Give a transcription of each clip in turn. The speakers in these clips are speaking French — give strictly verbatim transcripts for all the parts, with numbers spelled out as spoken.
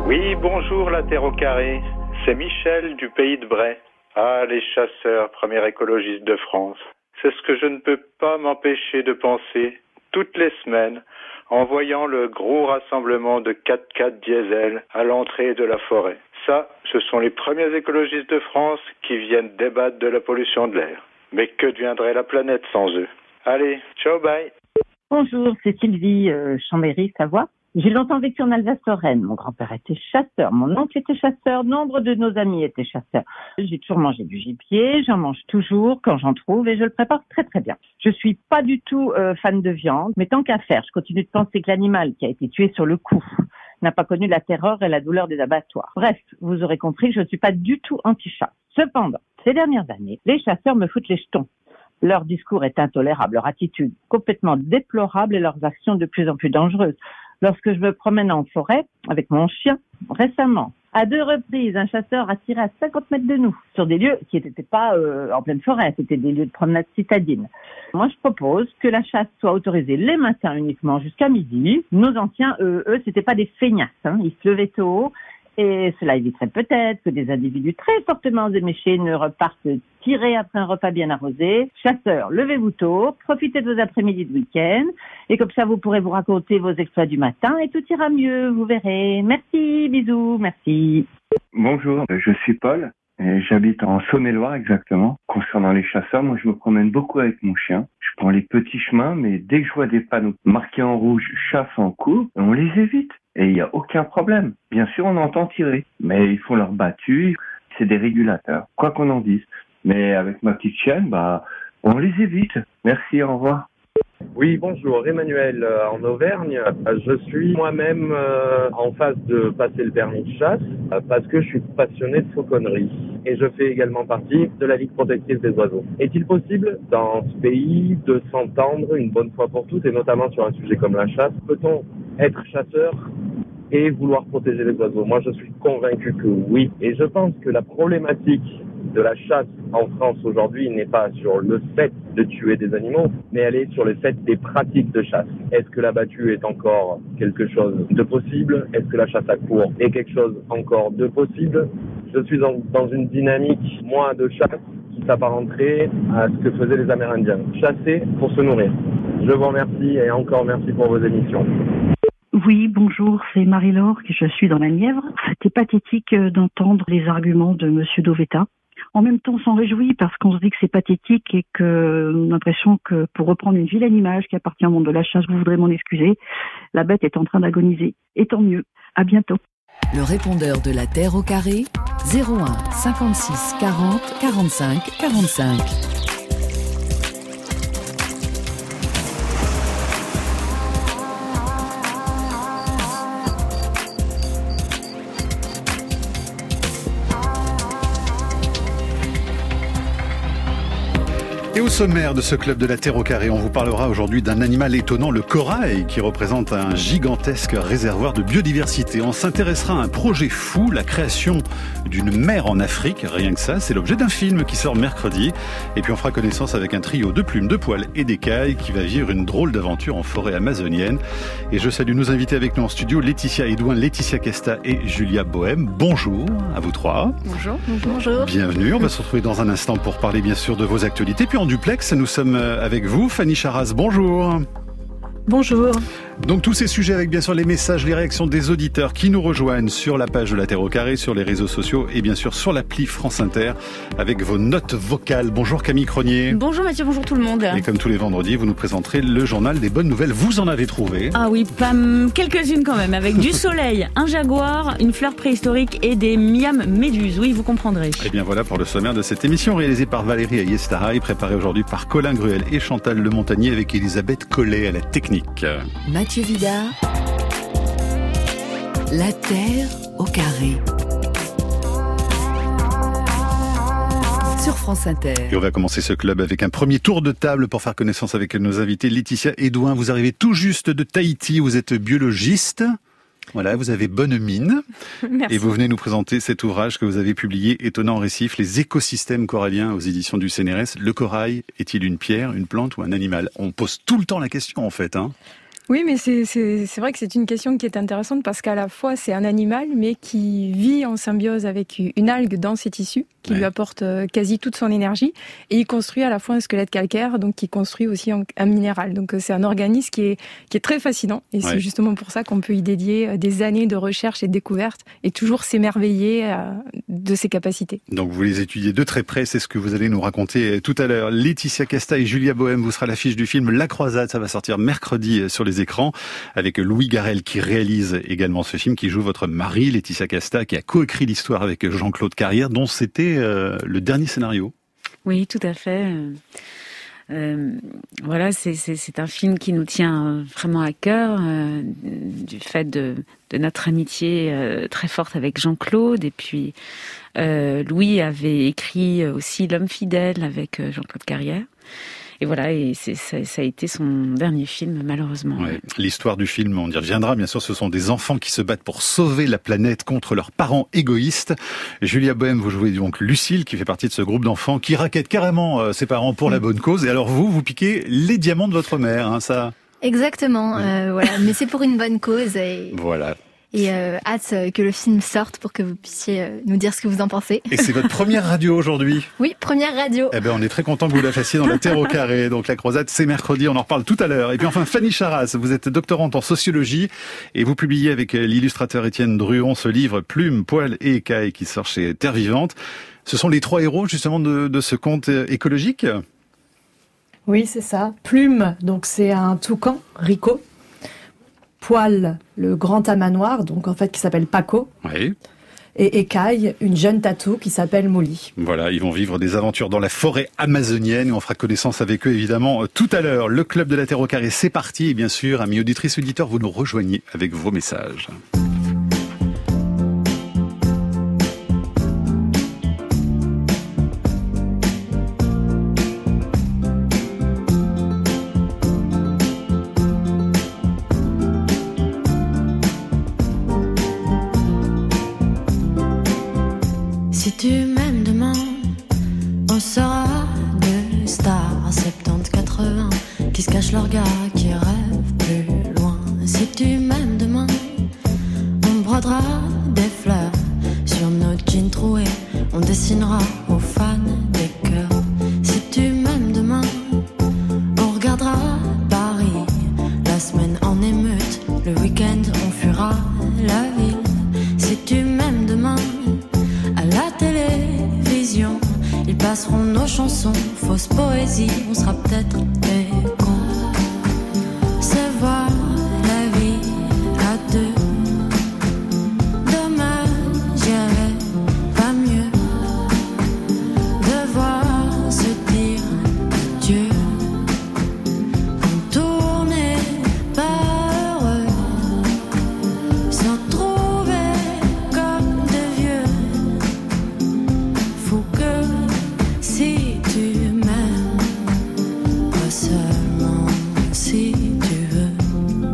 Oui, bonjour la Terre au carré. C'est Michel du pays de Bray. Ah, les chasseurs, premier écologiste de France. C'est ce que je ne peux pas m'empêcher de penser toutes les semaines en voyant le gros rassemblement de quatre-quatre diesel à l'entrée de la forêt. Ça, ce sont les premiers écologistes de France qui viennent débattre de la pollution de l'air. Mais que deviendrait la planète sans eux? Allez, ciao, bye. Bonjour, c'est Sylvie, euh, Chambéry, Savoie. J'ai longtemps vécu en Alsace-Lorraine. Mon grand-père était chasseur, mon oncle était chasseur, nombre de nos amis étaient chasseurs. J'ai toujours mangé du gibier, j'en mange toujours quand j'en trouve et je le prépare très très bien. Je suis pas du tout euh, fan de viande, mais tant qu'à faire, je continue de penser que l'animal qui a été tué sur le coup n'a pas connu la terreur et la douleur des abattoirs. Bref, vous aurez compris, je ne suis pas du tout anti-chasse. Cependant, ces dernières années, les chasseurs me foutent les jetons. Leur discours est intolérable, leur attitude complètement déplorable et leurs actions de plus en plus dangereuses. Lorsque je me promène en forêt avec mon chien, récemment, à deux reprises, un chasseur a tiré à cinquante mètres de nous, sur des lieux qui n'étaient pas euh, en pleine forêt, c'était des lieux de promenade citadine. Moi, je propose que la chasse soit autorisée les matins uniquement jusqu'à midi. Nos anciens, eux, eux c'était pas des feignasses, hein. Ils se levaient tôt. Et cela éviterait peut-être que des individus très fortement éméchés ne repartent tirer après un repas bien arrosé. Chasseurs, levez-vous tôt, profitez de vos après-midi de week-end, et comme ça vous pourrez vous raconter vos exploits du matin et tout ira mieux, vous verrez. Merci, bisous, merci. Bonjour, je suis Paul, et j'habite en Saône-et-Loire exactement. Concernant les chasseurs, moi je me promène beaucoup avec mon chien. Je prends les petits chemins, mais dès que je vois des panneaux marqués en rouge « chasse en cours », on les évite. Et il n'y a aucun problème. Bien sûr, on entend tirer, mais ils font leur battu, c'est des régulateurs, quoi qu'on en dise. Mais avec ma petite chienne, bah, on les évite. Merci, au revoir. Oui, bonjour, Emmanuel euh, en Auvergne. Euh, je suis moi-même euh, en phase de passer le permis de chasse euh, parce que je suis passionné de fauconnerie et je fais également partie de la Ligue protectrice des oiseaux. Est-il possible dans ce pays de s'entendre une bonne fois pour toutes et notamment sur un sujet comme la chasse? Peut-on être chasseur et vouloir protéger les oiseaux? Moi, je suis convaincu que oui. Et je pense que la problématique de la chasse en France aujourd'hui n'est pas sur le fait de tuer des animaux, mais elle est sur le fait des pratiques de chasse. Est-ce que l'abattu est encore quelque chose de possible? Est-ce que la chasse à courre est quelque chose encore de possible? Je suis dans, dans une dynamique, moi, de chasse qui s'apparenterait à ce que faisaient les Amérindiens. Chasser pour se nourrir. Je vous remercie et encore merci pour vos émissions. Oui, bonjour, c'est Marie-Laure, je suis dans la Nièvre. C'était pathétique d'entendre les arguments de Monsieur Dovetta. En même temps, on s'en réjouit parce qu'on se dit que c'est pathétique et que on a l'impression que, pour reprendre une vilaine image qui appartient au monde de la chasse, vous voudrez m'en excuser, la bête est en train d'agoniser. Et tant mieux. À bientôt. Le répondeur de la Terre au carré, zéro un cinquante-six quarante quarante-cinq quarante-cinq. Et au sommaire de ce club de la Terre au carré, on vous parlera aujourd'hui d'un animal étonnant, le corail, qui représente un gigantesque réservoir de biodiversité. On s'intéressera à un projet fou, la création d'une mer en Afrique, rien que ça, c'est l'objet d'un film qui sort mercredi. Et puis on fera connaissance avec un trio de plumes, de poils et d'écailles qui va vivre une drôle d'aventure en forêt amazonienne. Et je salue nos invités avec nous en studio, Laetitia Edouin, Laetitia Kesta et Julia Bohème. Bonjour à vous trois. Bonjour. Bonjour. Bonjour. Bienvenue, on va se retrouver dans un instant pour parler bien sûr de vos actualités. Puis en duplex, nous sommes avec vous, Fanny Charas, bonjour. Bonjour. Donc tous ces sujets avec bien sûr les messages, les réactions des auditeurs qui nous rejoignent sur la page de la Terre au carré, sur les réseaux sociaux et bien sûr sur l'appli France Inter avec vos notes vocales. Bonjour Camille Cronier. Bonjour Mathieu, bonjour tout le monde. Et comme tous les vendredis, vous nous présenterez le journal des bonnes nouvelles. Vous en avez trouvé? Ah oui, pas quelques-unes quand même, avec du soleil, un jaguar, une fleur préhistorique et des miams méduses. Oui, vous comprendrez. Et bien voilà pour le sommaire de cette émission réalisée par Valérie Ayestaraï, préparée aujourd'hui par Colin Gruel et Chantal Lemontagnier avec Elisabeth Collet à la technique. Mathieu Vidard, la Terre au carré. Sur France Inter. Et on va commencer ce club avec un premier tour de table pour faire connaissance avec nos invités. Laetitia Edouin, vous arrivez tout juste de Tahiti, vous êtes biologiste. Voilà, vous avez bonne mine. Merci. Et vous venez nous présenter cet ouvrage que vous avez publié, Étonnant récif, les écosystèmes coralliens aux éditions du C N R S. Le corail est-il une pierre, une plante ou un animal? On pose tout le temps la question en fait, hein. Oui, mais c'est, c'est, c'est vrai que c'est une question qui est intéressante parce qu'à la fois c'est un animal mais qui vit en symbiose avec une algue dans ses tissus qui ouais. lui apporte quasi toute son énergie et il construit à la fois un squelette calcaire donc qui construit aussi un minéral. Donc c'est un organisme qui est, qui est très fascinant et ouais. c'est justement pour ça qu'on peut y dédier des années de recherche et de découverte et toujours s'émerveiller de ses capacités. Donc vous les étudiez de très près, c'est ce que vous allez nous raconter tout à l'heure. Laetitia Casta et Julia Bohème, vous serez à l'affiche du film La Croisade, ça va sortir mercredi sur les écrans, avec Louis Garrel qui réalise également ce film, qui joue votre mari, Laetitia Casta, qui a coécrit l'histoire avec Jean-Claude Carrière, dont c'était euh, le dernier scénario. Oui, tout à fait. Euh, voilà, c'est, c'est, c'est un film qui nous tient vraiment à cœur, euh, du fait de, de notre amitié euh, très forte avec Jean-Claude. Et puis, euh, Louis avait écrit aussi L'Homme fidèle avec Jean-Claude Carrière. Et voilà, et c'est, ça, ça a été son dernier film, malheureusement. Ouais. L'histoire du film, on y reviendra, bien sûr, ce sont des enfants qui se battent pour sauver la planète contre leurs parents égoïstes. Julia Bohème, vous jouez donc Lucille, qui fait partie de ce groupe d'enfants qui raquettent carrément euh, ses parents pour la bonne cause. Et alors vous, vous piquez les diamants de votre mère, hein, ça... Exactement, oui. euh, voilà, mais c'est pour une bonne cause. Et... Voilà. Et euh, hâte que le film sorte pour que vous puissiez euh, nous dire ce que vous en pensez. Et c'est votre première radio aujourd'hui ? Oui, première radio. Eh ben, on est très content que vous la fassiez dans la Terre au carré. Donc la Croisade, c'est mercredi, on en reparle tout à l'heure. Et puis enfin, Fanny Charras, vous êtes doctorante en sociologie et vous publiez avec l'illustrateur Étienne Druon ce livre Plume, Poil et Écaille qui sort chez Terre Vivante. Ce sont les trois héros justement de, de ce conte écologique ? Oui, c'est ça. Plume, donc c'est un toucan, Rico. Poil, le grand tamanoir, donc en fait qui s'appelle Paco. Oui. Et Écaille, une jeune tatou qui s'appelle Molly. Voilà, ils vont vivre des aventures dans la forêt amazonienne et on fera connaissance avec eux évidemment tout à l'heure. Le Club de la Terre au carré, c'est parti et bien sûr, amis auditrices, auditeurs, vous nous rejoignez avec vos messages. Si tu m'aimes demain, on sera deux stars, soixante-dix quatre-vingts, qui se cachent leur gars, qui rêvent plus loin. Si tu m'aimes demain, on brodera des fleurs sur nos jeans troués, on dessinera aux fans des cœurs. Si tu m'aimes demain, on regardera Paris, la semaine en émeute, le week-end on fuira la ville. Si tu m'aimes demain, à la télévision, ils passeront nos chansons, fausse poésie, on sera peut-être des cons. C'est voir la vie à deux. Dommage, j'y avais pas mieux. Devoir se dire adieu. On tournait pas heureux, sans trouver comme de vieux. Faut que si tu m'aimes, pas seulement si tu veux.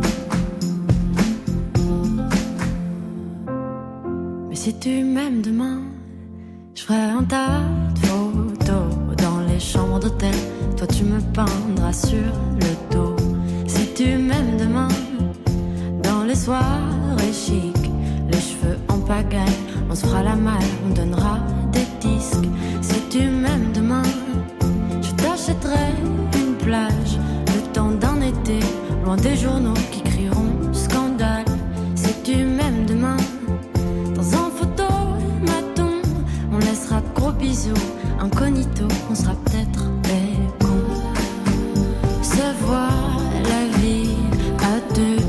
Mais si tu m'aimes demain, je ferai un tas de photos dans les chambres d'hôtel. Toi tu me peindras sur le dos. Si tu m'aimes demain, dans les soirées chic, les cheveux en pagaille, on se fera la malle, on donnera des disques. Si tu m'aimes demain, je t'achèterai une plage, le temps d'un été, loin des journaux qui crieront scandale. Si tu m'aimes demain, dans un photomaton, on laissera de gros bisous, incognito, on sera peut-être des cons. Se voir la vie à deux.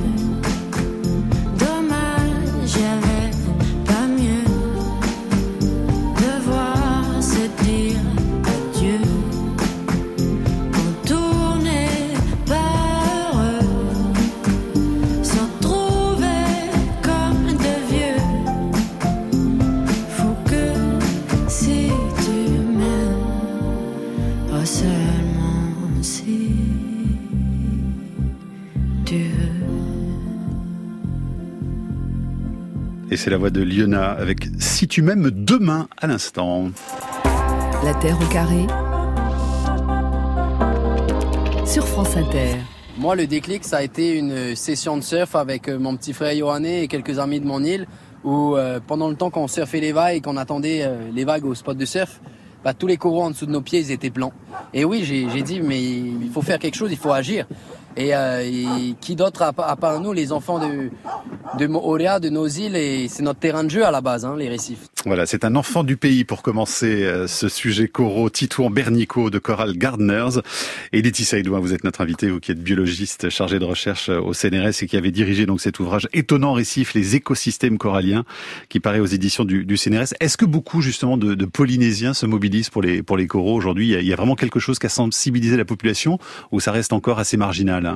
Dommage, j'avais pas mieux. Devoir se dire adieu. On tournait pas heureux, sans trouver comme de vieux. Faut que si tu m'aimes, pas seulement si tu veux. Et c'est la voix de Liona avec Si tu m'aimes demain à l'instant. La Terre au carré sur France Inter. Moi, le déclic, ça a été une session de surf avec mon petit frère Yohanné et quelques amis de mon île, où euh, pendant le temps qu'on surfait les vagues et qu'on attendait euh, les vagues au spot de surf, bah, tous les coraux en dessous de nos pieds, ils étaient blancs. Et oui, j'ai, j'ai dit, mais il faut faire quelque chose, il faut agir. Et, euh, et qui d'autre à, à part nous, les enfants de, de Moorea, de nos îles, et c'est notre terrain de jeu à la base, hein, les récifs. Voilà, c'est un enfant du pays pour commencer euh, ce sujet coraux, Titouan Bernico de Coral Gardeners. Et Laetitia Edouin, vous êtes notre invitée, vous qui êtes biologiste chargée de recherche au C N R S et qui avez dirigé donc cet ouvrage Étonnant récif, les écosystèmes coralliens, qui paraît aux éditions du, du C N R S. Est-ce que beaucoup justement de, de Polynésiens se mobilisent pour les, pour les coraux aujourd'hui? Il y, a, il y a vraiment quelque chose qui a sensibilisé la population ou ça reste encore assez marginal?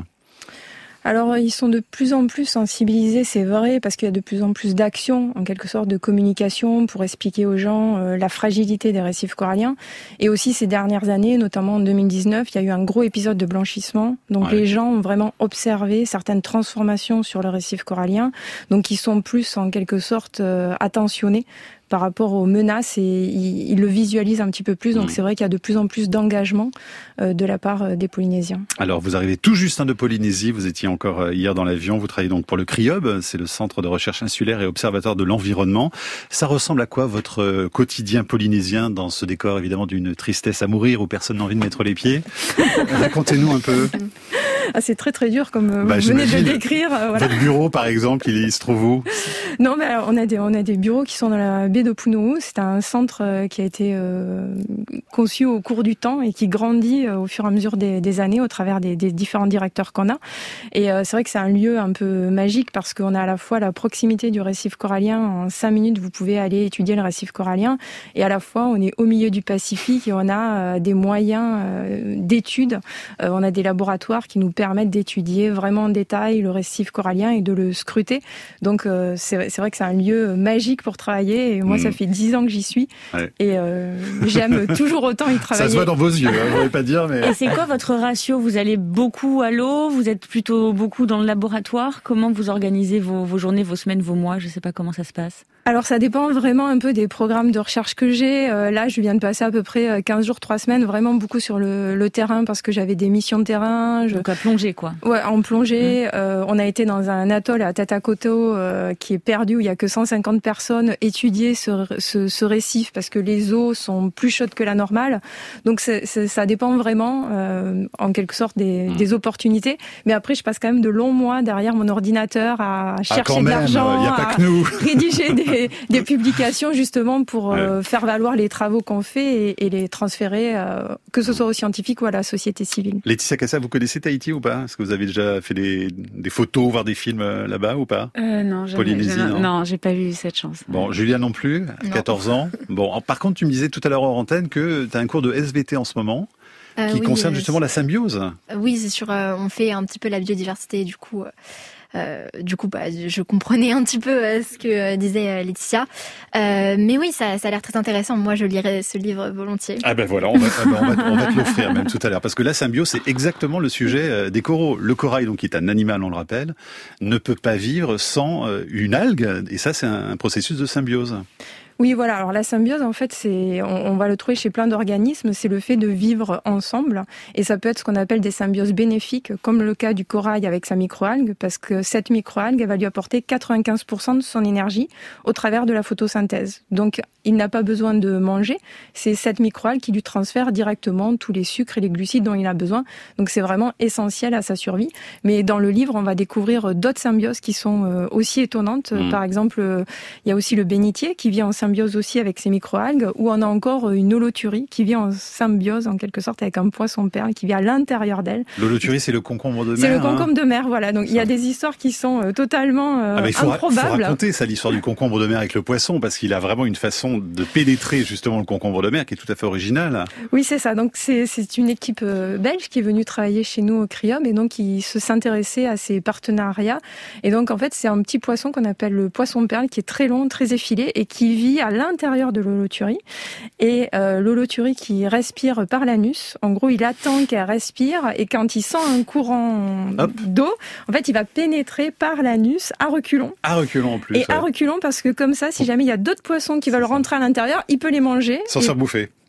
Alors, ils sont de plus en plus sensibilisés, c'est vrai, parce qu'il y a de plus en plus d'actions, en quelque sorte, de communication pour expliquer aux gens euh, la fragilité des récifs coralliens. Et aussi, ces dernières années, notamment en deux mille dix-neuf, il y a eu un gros épisode de blanchissement. Donc, ouais. les gens ont vraiment observé certaines transformations sur le récif corallien. Donc, ils sont plus, en quelque sorte, euh, attentionnés par rapport aux menaces et ils, ils le visualisent un petit peu plus. Donc mmh. c'est vrai qu'il y a de plus en plus d'engagement euh, de la part euh, des Polynésiens. Alors vous arrivez tout juste hein, de Polynésie, vous étiez encore euh, hier dans l'avion, vous travaillez donc pour le CRIOB, c'est le Centre de recherche insulaire et observatoire de l'environnement. Ça ressemble à quoi votre euh, quotidien polynésien dans ce décor évidemment d'une tristesse à mourir où personne n'a envie de mettre les pieds? Racontez-nous un peu. Ah, c'est très très dur comme bah, vous venez de le décrire. Euh, voilà. Votre bureau par exemple, il, il se trouve où? Non mais alors, on a des on a des bureaux qui sont dans la baie de Punouhou. C'est un centre euh, qui a été euh, conçu au cours du temps et qui grandit euh, au fur et à mesure des, des années au travers des, des différents directeurs qu'on a. Et euh, c'est vrai que c'est un lieu un peu magique parce qu'on a à la fois la proximité du récif corallien. En cinq minutes, vous pouvez aller étudier le récif corallien et à la fois on est au milieu du Pacifique et on a euh, des moyens euh, d'études. Euh, on a des laboratoires qui nous permettent d'étudier vraiment en détail le récif corallien et de le scruter. Donc euh, c'est, c'est vrai que c'est un lieu magique pour travailler et moi mmh. ça fait dix ans que j'y suis ouais. et euh, j'aime toujours autant y travailler. Ça se voit dans vos yeux, hein, je voulais pas dire mais... Et c'est quoi votre ratio? Vous allez beaucoup à l'eau? Vous êtes plutôt beaucoup dans le laboratoire? Comment vous organisez vos, vos journées, vos semaines, vos mois? Je sais pas comment ça se passe. Alors ça dépend vraiment un peu des programmes de recherche que j'ai. Euh, là, je viens de passer à peu près quinze jours, trois semaines, vraiment beaucoup sur le, le terrain parce que j'avais des missions de terrain. Je... Donc à plonger quoi. Ouais, en plongée. Mmh. Euh, on a été dans un atoll à Tatakoto euh, qui est perdu où il y a que cent cinquante personnes étudier ce, ce, ce récif parce que les eaux sont plus chaudes que la normale. Donc c'est, c'est, ça dépend vraiment euh, en quelque sorte des, mmh. des opportunités. Mais après, je passe quand même de longs mois derrière mon ordinateur à chercher ah, de même, l'argent, y a pas à que nous. rédiger des des publications justement pour ouais. euh, faire valoir les travaux qu'on fait et, et les transférer, euh, que ce soit aux scientifiques ou à la société civile. Laetitia Cassa, vous connaissez Tahiti ou pas? Est-ce que vous avez déjà fait des, des photos, voire des films là-bas ou pas? euh, Non, jamais, Polynésie, jamais, non, non, j'ai pas eu cette chance. Bon, Julia non plus, non. quatorze ans. Bon, par contre, tu me disais tout à l'heure en antenne que tu as un cours de S V T en ce moment. Euh, qui oui, concerne euh, justement la symbiose. Oui, c'est sûr. Euh, on fait un petit peu la biodiversité, du coup. Euh... Euh, du coup, bah, je comprenais un petit peu euh, ce que euh, disait euh, Laetitia. Euh, mais oui, ça, ça a l'air très intéressant. Moi, je lirai ce livre volontiers. Ah ben voilà, on va, on va, on va te l'offrir même tout à l'heure. Parce que la symbiose, c'est exactement le sujet des coraux. Le corail, donc, qui est un animal, on le rappelle, ne peut pas vivre sans une algue. Et ça, c'est un processus de symbiose. Oui, voilà. Alors la symbiose, en fait, c'est, on, on va le trouver chez plein d'organismes. C'est le fait de vivre ensemble, et ça peut être ce qu'on appelle des symbioses bénéfiques, comme le cas du corail avec sa microalgue, parce que cette microalgue, elle va lui apporter quatre-vingt-quinze pour cent de son énergie au travers de la photosynthèse. Donc, il n'a pas besoin de manger. C'est cette microalgue qui lui transfère directement tous les sucres et les glucides dont il a besoin. Donc, c'est vraiment essentiel à sa survie. Mais dans le livre, on va découvrir d'autres symbioses qui sont aussi étonnantes. Mmh. Par exemple, il y a aussi le bénitier qui vit en symbiose symbiose aussi avec ces microalgues, ou on a encore une holoturie qui vit en symbiose en quelque sorte avec un poisson perle qui vit à l'intérieur d'elle. L'holoturie, c'est le concombre de mer. C'est le concombre hein. de mer, voilà. Donc ça. Il y a des histoires qui sont euh, totalement euh, ah bah il faut improbables. Il faut raconter ça, l'histoire du concombre de mer avec le poisson, parce qu'il a vraiment une façon de pénétrer justement le concombre de mer qui est tout à fait originale. Oui, c'est ça. Donc c'est, c'est une équipe euh, belge qui est venue travailler chez nous au CRIOB et donc qui se s'intéressait à ces partenariats. Et donc en fait, c'est un petit poisson qu'on appelle le poisson perle qui est très long, très effilé et qui vit à l'intérieur de l'holoturie. Et euh, l'holoturie qui respire par l'anus, en gros, il attend qu'elle respire et quand il sent un courant Hop. d'eau, en fait, il va pénétrer par l'anus à reculons. À reculons en plus. Et ouais. à reculons parce que comme ça, si jamais il y a d'autres poissons qui veulent rentrer à l'intérieur, il peut les manger. Sans se faire bouffer.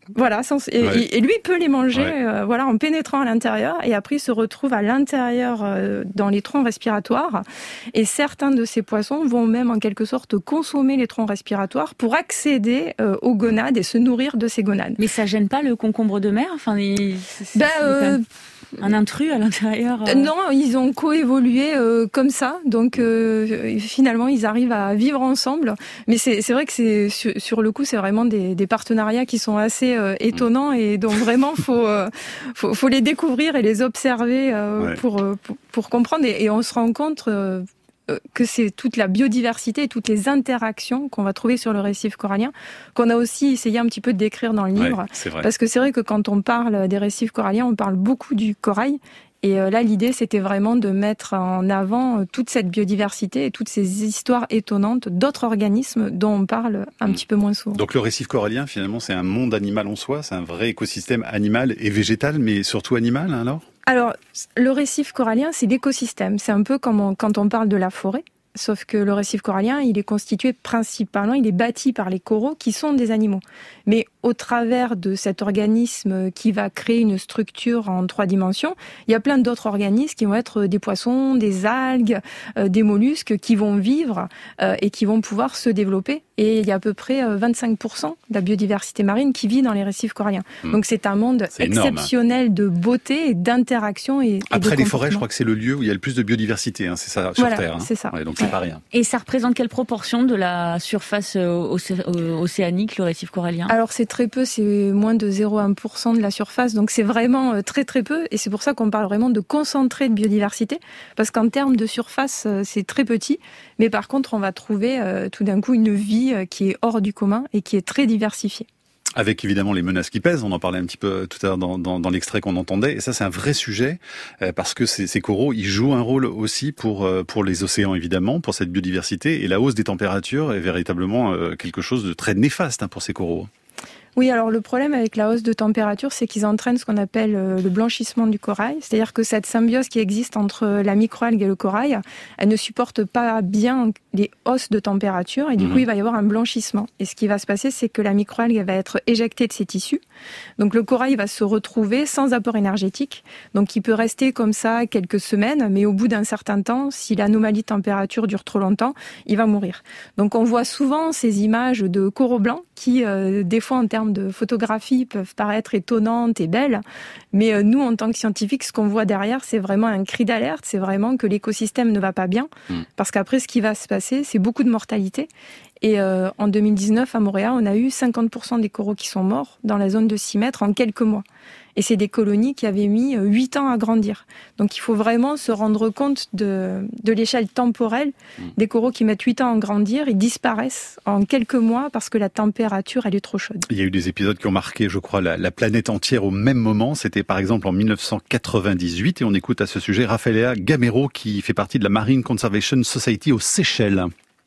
Voilà, sans, et, ouais. et, et lui peut les manger, ouais. euh, voilà, en pénétrant à l'intérieur, et après il se retrouve à l'intérieur euh, dans les troncs respiratoires. Et certains de ces poissons vont même en quelque sorte consommer les troncs respiratoires pour accéder euh, aux gonades et se nourrir de ces gonades. Mais ça gêne pas le concombre de mer, enfin, il, c'est, ben, c'est euh, un intrus à l'intérieur. Euh... Non, ils ont coévolué euh, comme ça, donc euh, finalement ils arrivent à vivre ensemble. Mais c'est, c'est vrai que c'est sur, sur le coup, c'est vraiment des, des partenariats qui sont assez euh, étonnants et dont vraiment faut, euh, faut faut les découvrir et les observer euh, ouais. pour, pour pour comprendre. Et, et on se rend compte euh, que c'est toute la biodiversité et toutes les interactions qu'on va trouver sur le récif corallien, qu'on a aussi essayé un petit peu de décrire dans le livre. Ouais, c'est vrai. Parce que c'est vrai que quand on parle des récifs coralliens, on parle beaucoup du corail. Et là, l'idée, c'était vraiment de mettre en avant toute cette biodiversité et toutes ces histoires étonnantes d'autres organismes dont on parle un mmh. petit peu moins souvent. Donc le récif corallien, finalement, c'est un monde animal en soi, c'est un vrai écosystème animal et végétal, mais surtout animal, hein, alors ? Alors, le récif corallien, c'est l'écosystème. C'est un peu comme on, quand on parle de la forêt. Sauf que le récif corallien, il est constitué principalement, il est bâti par les coraux qui sont des animaux. Mais au travers de cet organisme qui va créer une structure en trois dimensions, il y a plein d'autres organismes qui vont être des poissons, des algues, euh, des mollusques qui vont vivre euh, et qui vont pouvoir se développer. Et il y a à peu près vingt-cinq pour cent de la biodiversité marine qui vit dans les récifs coralliens. Mmh. Donc c'est un monde c'est exceptionnel énorme. De beauté et d'interaction. Et, Après et de les forêts, je crois que c'est le lieu où il y a le plus de biodiversité, hein, c'est ça, sur voilà, Terre. Hein. c'est ça. Ouais, donc c'est ouais. pas rien. Et ça représente quelle proportion de la surface océ- océanique, le récif corallien ? Alors c'est très peu, c'est moins de zéro virgule un pour cent de la surface, donc c'est vraiment très très peu. Et c'est pour ça qu'on parle vraiment de concentré de biodiversité, parce qu'en termes de surface, c'est très petit. Mais par contre, on va trouver euh, tout d'un coup une vie qui est hors du commun et qui est très diversifiée. Avec évidemment les menaces qui pèsent, on en parlait un petit peu tout à l'heure dans, dans, dans l'extrait qu'on entendait, et ça c'est un vrai sujet, euh, parce que ces, ces coraux, ils jouent un rôle aussi pour, euh, pour les océans évidemment, pour cette biodiversité, et la hausse des températures est véritablement euh, quelque chose de très néfaste hein, pour ces coraux. Oui, alors le problème avec la hausse de température, c'est qu'ils entraînent ce qu'on appelle le blanchissement du corail. C'est-à-dire que cette symbiose qui existe entre la microalgue et le corail, elle ne supporte pas bien les hausses de température et du mmh. coup, il va y avoir un blanchissement. Et ce qui va se passer, c'est que la microalgue va être éjectée de ses tissus. Donc le corail va se retrouver sans apport énergétique. Donc il peut rester comme ça quelques semaines, mais au bout d'un certain temps, si l'anomalie de température dure trop longtemps, il va mourir. Donc on voit souvent ces images de coraux blancs qui, euh, des fois en termes de photographie, peuvent paraître étonnantes et belles. Mais euh, nous, en tant que scientifiques, ce qu'on voit derrière, c'est vraiment un cri d'alerte. C'est vraiment que l'écosystème ne va pas bien. Mmh. Parce qu'après, ce qui va se passer, c'est beaucoup de mortalité. Et euh, en deux mille dix-neuf, à Montréal, on a eu cinquante pour cent des coraux qui sont morts dans la zone de six mètres en quelques mois. Et c'est des colonies qui avaient mis huit ans à grandir. Donc il faut vraiment se rendre compte de, de l'échelle temporelle des coraux qui mettent huit ans à grandir. Ils disparaissent en quelques mois parce que la température, elle est trop chaude. Il y a eu des épisodes qui ont marqué, je crois, la, la planète entière au même moment. C'était par exemple en dix-neuf cent quatre-vingt-dix-huit. Et on écoute à ce sujet Raffaella Gamero qui fait partie de la Marine Conservation Society aux Seychelles.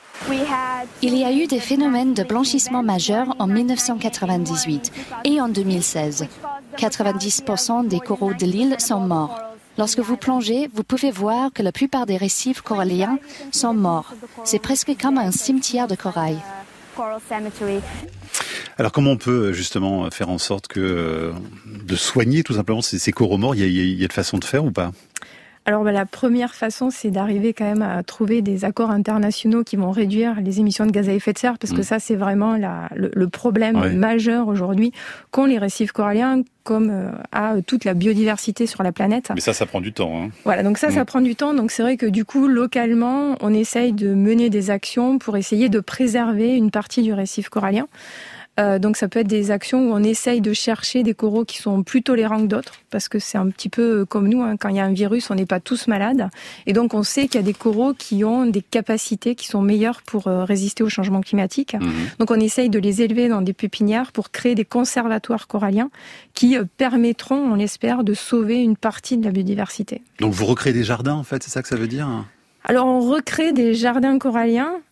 Il y a eu des phénomènes de blanchissement majeurs en dix-neuf cent quatre-vingt-dix-huit et en deux mille seize. quatre-vingt-dix pour cent des coraux de l'île sont morts. Lorsque vous plongez, vous pouvez voir que la plupart des récifs coralliens sont morts. C'est presque comme un cimetière de corail. Alors comment on peut justement faire en sorte que de soigner tout simplement ces, ces coraux morts ? Il y a, il y a de façon de faire ou pas ? Alors bah, la première façon, c'est d'arriver quand même à trouver des accords internationaux qui vont réduire les émissions de gaz à effet de serre, parce mmh. que ça, c'est vraiment la, le, le problème ouais. majeur aujourd'hui qu'ont les récifs coralliens, comme euh, à toute la biodiversité sur la planète. Mais ça, ça prend du temps. Hein. Voilà, donc ça, mmh. ça prend du temps. Donc c'est vrai que du coup, localement, on essaye de mener des actions pour essayer de préserver une partie du récif corallien. Euh, donc ça peut être des actions où on essaye de chercher des coraux qui sont plus tolérants que d'autres, parce que c'est un petit peu comme nous, hein, quand il y a un virus, on n'est pas tous malades. Et donc on sait qu'il y a des coraux qui ont des capacités qui sont meilleures pour euh, résister au changement climatique. Mmh. Donc on essaye de les élever dans des pépinières pour créer des conservatoires coralliens qui euh, permettront, on l'espère, de sauver une partie de la biodiversité. Donc vous recréez des jardins en fait, c'est ça que ça veut dire ? Alors on recrée des jardins coralliens.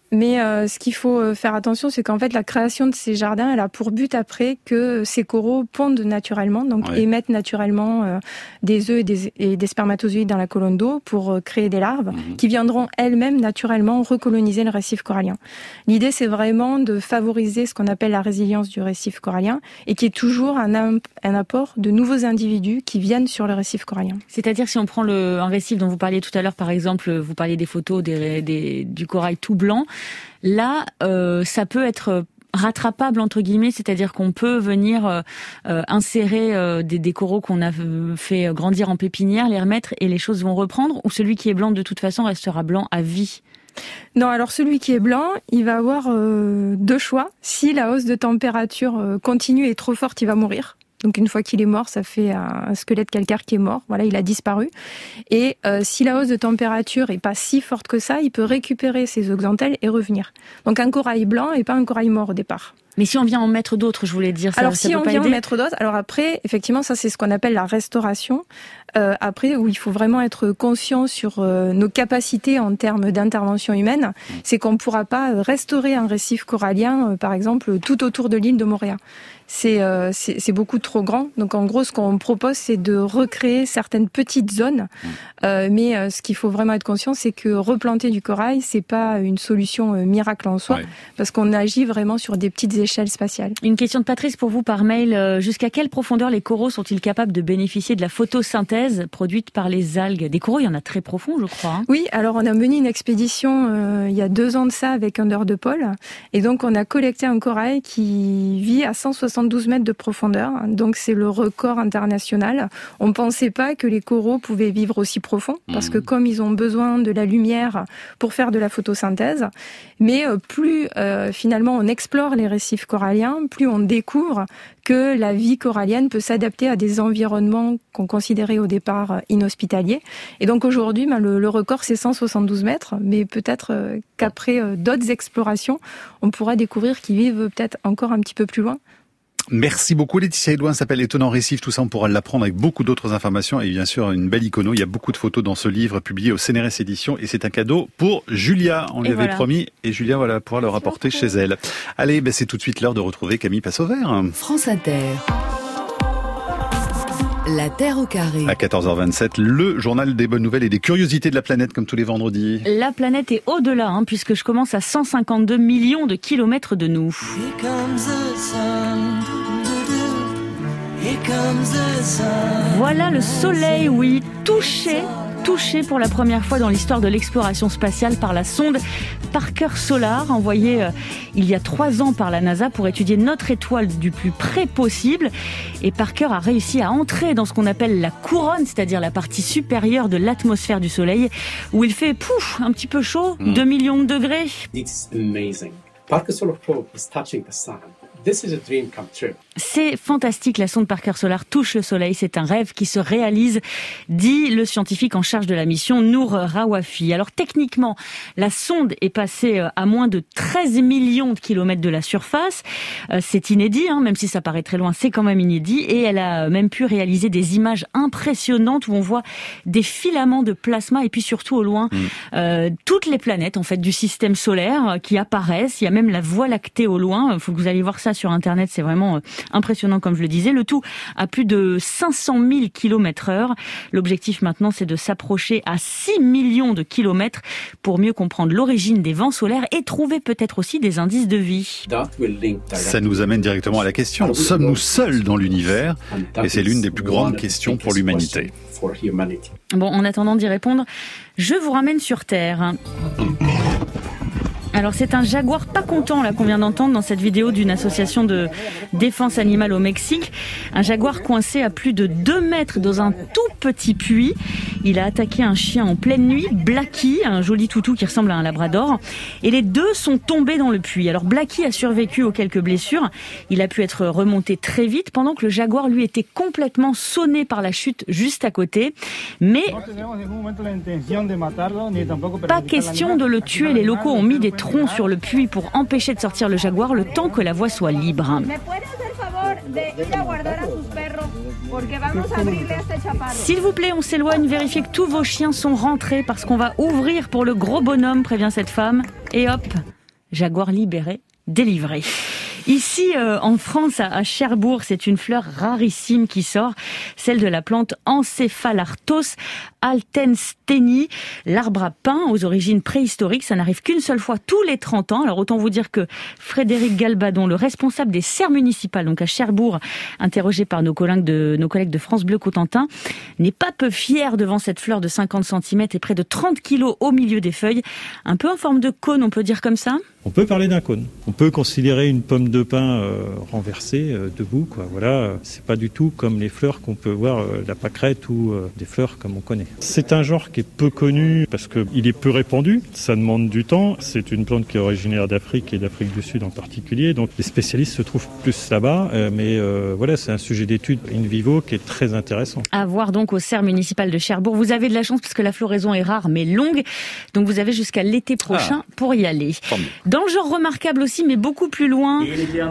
mais euh, ce qu'il faut faire attention, c'est qu'en fait, la création de ces jardins, elle a pour but après que ces coraux pondent naturellement, donc ouais. émettent naturellement euh, des œufs et des, et des spermatozoïdes dans la colonne d'eau pour euh, créer des larves mmh. qui viendront elles-mêmes naturellement recoloniser le récif corallien. L'idée, c'est vraiment de favoriser ce qu'on appelle la résilience du récif corallien et qui est toujours un, un apport de nouveaux individus qui viennent sur le récif corallien. C'est-à-dire, si on prend le, un récif dont vous parliez tout à l'heure, par exemple, vous parliez des photos des, des, du corail tout blanc, là, euh, ça peut être rattrapable entre guillemets, c'est-à-dire qu'on peut venir euh, euh, insérer euh, des, des coraux qu'on a fait grandir en pépinière, les remettre et les choses vont reprendre, ou celui qui est blanc de toute façon restera blanc à vie? Non, alors celui qui est blanc, il va avoir euh, deux choix. Si la hausse de température euh, continue et est trop forte, il va mourir. Donc une fois qu'il est mort, ça fait un squelette calcaire qui est mort. Voilà, il a disparu. Et euh, si la hausse de température est pas si forte que ça, il peut récupérer ses zooxanthelles et revenir. Donc un corail blanc et pas un corail mort au départ. Mais si on vient en mettre d'autres, je voulais dire, ça, alors ça si peut on pas vient aider. en mettre d'autres, alors après, effectivement, ça c'est ce qu'on appelle la restauration. Euh, après, où il faut vraiment être conscient sur euh, nos capacités en termes d'intervention humaine, c'est qu'on ne pourra pas restaurer un récif corallien, euh, par exemple, tout autour de l'île de Moorea. C'est, euh, c'est, c'est beaucoup trop grand. Donc en gros, ce qu'on propose, c'est de recréer certaines petites zones. Euh, mais euh, ce qu'il faut vraiment être conscient, c'est que replanter du corail, c'est pas une solution euh, miracle en soi, ouais. parce qu'on agit vraiment sur des petites échelles spatiales. Une question de Patrice pour vous par mail. Euh, jusqu'à quelle profondeur les coraux sont-ils capables de bénéficier de la photosynthèse produite par les algues? Des coraux, il y en a très profonds, je crois. Hein. Oui, alors on a mené une expédition euh, il y a deux ans de ça avec Under the Pole. Et donc on a collecté un corail qui vit à cent soixante-douze mètres de profondeur. Donc c'est le record international. On ne pensait pas que les coraux pouvaient vivre aussi profond, parce que comme ils ont besoin de la lumière pour faire de la photosynthèse, mais plus euh, finalement on explore les récifs coralliens, plus on découvre que la vie corallienne peut s'adapter à des environnements qu'on considérait au départ inhospitaliers. Et donc aujourd'hui, ben, le, le record c'est cent soixante-douze mètres, mais peut-être euh, qu'après euh, d'autres explorations, on pourra découvrir qu'ils vivent peut-être encore un petit peu plus loin. Merci beaucoup. Laetitia Edouin s'appelle Étonnant Récif. Tout ça, on pourra l'apprendre avec beaucoup d'autres informations et bien sûr une belle icono. Il y a beaucoup de photos dans ce livre publié au C N R S Éditions et c'est un cadeau pour Julia. On lui et avait voilà. promis et Julia voilà pourra le rapporter chez elle. Allez, ben c'est tout de suite l'heure de retrouver Camille Passovert. France Inter. La Terre au carré. À quatorze heures vingt-sept, le journal des bonnes nouvelles et des curiosités de la planète comme tous les vendredis. La planète est au-delà, hein, puisque je commence à cent cinquante-deux millions de kilomètres de nous. Here comes the sun. Here comes the sun. Voilà le soleil, oui, touché. touché pour la première fois dans l'histoire de l'exploration spatiale par la sonde Parker Solar, envoyée euh, il y a trois ans par la NASA pour étudier notre étoile du plus près possible. Et Parker a réussi à entrer dans ce qu'on appelle la couronne, c'est-à-dire la partie supérieure de l'atmosphère du Soleil, où il fait pouf, un petit peu chaud, mm. deux millions de degrés. It's amazing. Parker Solar Probe is touching the sun. This is a dream come true. C'est fantastique, la sonde Parker Solar touche le Soleil, c'est un rêve qui se réalise, dit le scientifique en charge de la mission, Nour Rawafi. Alors techniquement, la sonde est passée à moins de treize millions de kilomètres de la surface. C'est inédit, hein, même si ça paraît très loin, c'est quand même inédit. Et elle a même pu réaliser des images impressionnantes où on voit des filaments de plasma et puis surtout au loin, mmh. euh, toutes les planètes en fait du système solaire qui apparaissent. Il y a même la Voie lactée au loin. Il faut que vous allez voir ça sur Internet, c'est vraiment impressionnant comme je le disais. Le tout à plus de cinq cent mille kilomètres heure. L'objectif maintenant, c'est de s'approcher à six millions de kilomètres pour mieux comprendre l'origine des vents solaires et trouver peut-être aussi des indices de vie. Ça nous amène directement à la question. Sommes-nous seuls dans l'univers? Et c'est l'une des plus grandes questions pour l'humanité. Bon, en attendant d'y répondre, je vous ramène sur Terre. Alors c'est un jaguar pas content là qu'on vient d'entendre dans cette vidéo d'une association de défense animale au Mexique. Un jaguar coincé à plus de deux mètres dans un tout petit puits. Il a attaqué un chien en pleine nuit, Blackie, un joli toutou qui ressemble à un labrador. Et les deux sont tombés dans le puits. Alors Blackie a survécu aux quelques blessures. Il a pu être remonté très vite pendant que le jaguar lui était complètement sonné par la chute juste à côté. Mais pas question de le tuer. Les locaux ont mis des troncs sur le puits pour empêcher de sortir le jaguar le temps que la voie soit libre. S'il vous plaît, on s'éloigne, vérifiez que tous vos chiens sont rentrés parce qu'on va ouvrir pour le gros bonhomme, prévient cette femme. Et hop, Jaguar libéré, délivré. Ici, euh, en France, à Cherbourg, c'est une fleur rarissime qui sort, celle de la plante Encéphalartos altensteni, l'arbre à pain aux origines préhistoriques. Ça n'arrive qu'une seule fois tous les trente ans. Alors autant vous dire que Frédéric Galbadon, le responsable des serres municipales, donc à Cherbourg, interrogé par nos collègues de, nos collègues de France Bleu Cotentin, n'est pas peu fier devant cette fleur de cinquante centimètres et près de trente kilos au milieu des feuilles. Un peu en forme de cône, on peut dire comme ça ? On peut parler d'un cône. On peut considérer une pomme de pin euh, renversée, euh, debout, quoi. Voilà, c'est pas du tout comme les fleurs qu'on peut voir, euh, la pâquerette ou euh, des fleurs comme on connaît. C'est un genre qui est peu connu parce qu'il est peu répandu. Ça demande du temps. C'est une plante qui est originaire d'Afrique et d'Afrique du Sud en particulier. Donc les spécialistes se trouvent plus là-bas. Euh, mais euh, voilà, c'est un sujet d'étude in vivo qui est très intéressant. À voir donc aux serres municipales de Cherbourg. Vous avez de la chance parce que la floraison est rare mais longue. Donc vous avez jusqu'à l'été prochain ah. pour y aller. Dans le genre remarquable aussi, mais beaucoup plus loin,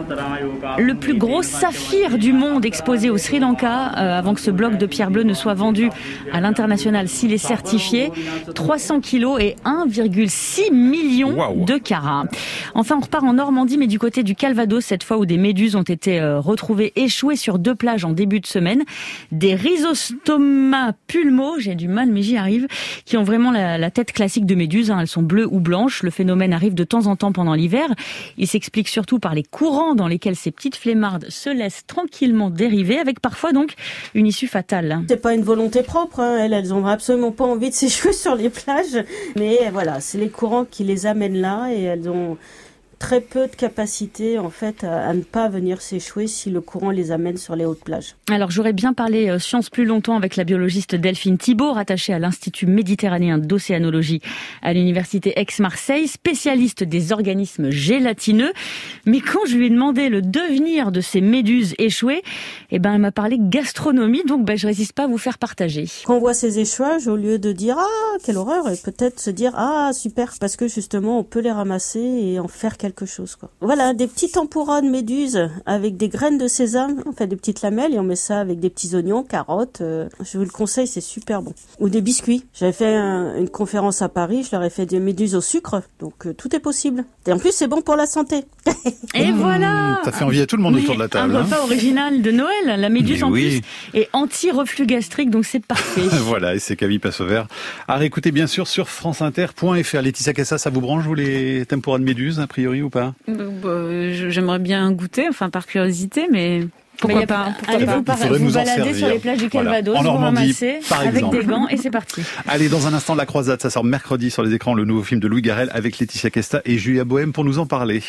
le plus gros saphir du monde exposé au Sri Lanka, euh, avant que ce bloc de pierre bleue ne soit vendu à l'international s'il est certifié, trois cents kilos et un virgule six million wow. de carats. Enfin, on repart en Normandie, mais du côté du Calvados, cette fois où des méduses ont été euh, retrouvées échouées sur deux plages en début de semaine. Des Rhizostoma pulmo, j'ai du mal mais j'y arrive, qui ont vraiment la, la tête classique de méduses, hein. Elles sont bleues ou blanches. Le phénomène arrive de temps en temps pendant l'hiver. Il s'explique surtout par les courants dans lesquels ces petites flemmardes se laissent tranquillement dériver, avec parfois donc une issue fatale. C'est pas une volonté propre, hein. elles, elles ont absolument pas envie de s'échouer sur les plages, mais voilà, c'est les courants qui les amènent là et elles ont très peu de capacité en fait à, à ne pas venir s'échouer si le courant les amène sur les hautes plages. Alors j'aurais bien parlé euh, science plus longtemps avec la biologiste Delphine Thibault, rattachée à l'Institut méditerranéen d'océanologie à l'université Aix-Marseille, spécialiste des organismes gélatineux. Mais quand je lui ai demandé le devenir de ces méduses échouées, eh ben elle m'a parlé gastronomie, donc ben je résiste pas à vous faire partager. Quand on voit ces échouages, au lieu de dire ah quelle horreur, et peut-être se dire ah super, parce que justement on peut les ramasser et en faire quelque quelque chose quoi. Voilà, des petits tempura de méduses avec des graines de sésame, on fait des petites lamelles et on met ça avec des petits oignons, carottes, euh, je vous le conseille, c'est super bon. Ou des biscuits. J'avais fait un, une conférence à Paris, je leur ai fait des méduses au sucre, donc euh, tout est possible. Et en plus c'est bon pour la santé. Et mmh, voilà. T'as fait envie à tout le monde oui, autour de la table. Un repas hein. original de Noël, la méduse Mais en oui. plus est anti-reflux gastrique, donc c'est parfait. Voilà, et c'est Camille Passauvert. À réécouter bien sûr sur franceinter point f r. Laetitia Cassa, ça vous branche vous les tempura de méduses a priori ou pas? euh, J'aimerais bien goûter, enfin par curiosité, mais pourquoi pas, pourquoi Allez pas. vous, par, vous balader sur les plages du Calvados, voilà. vous ramassez avec des gants et c'est parti. Allez, dans un instant, La Croisade, ça sort mercredi sur les écrans, le nouveau film de Louis Garrel avec Laetitia Casta et Julia Bohème pour nous en parler.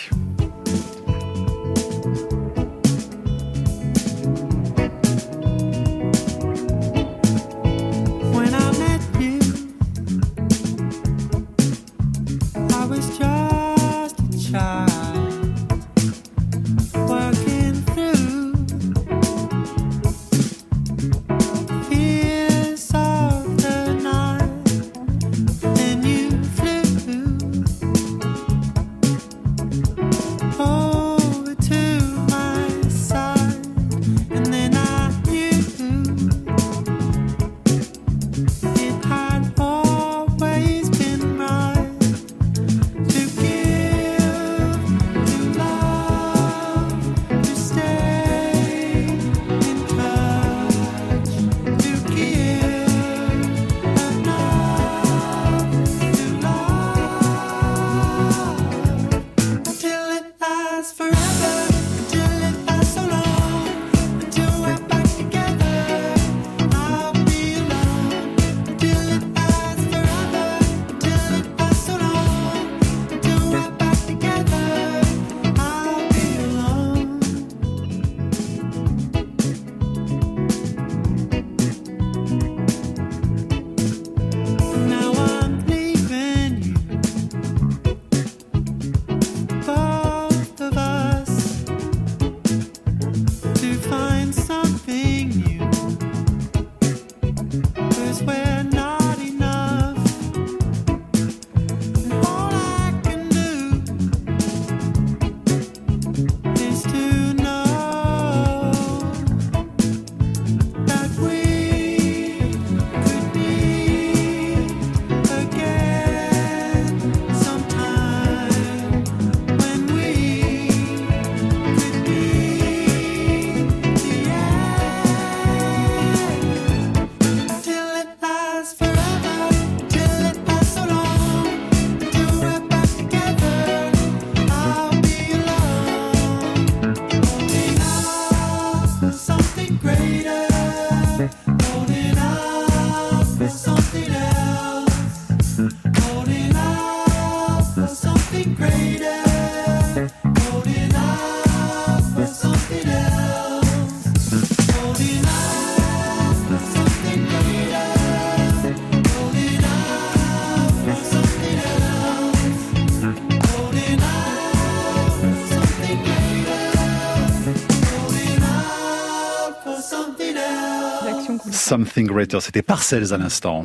something greater, holding out for something else, holding out for something greater, holding out for something else, holding out for something greater, holding out for something else. Something Greater, c'était Parcells à l'instant.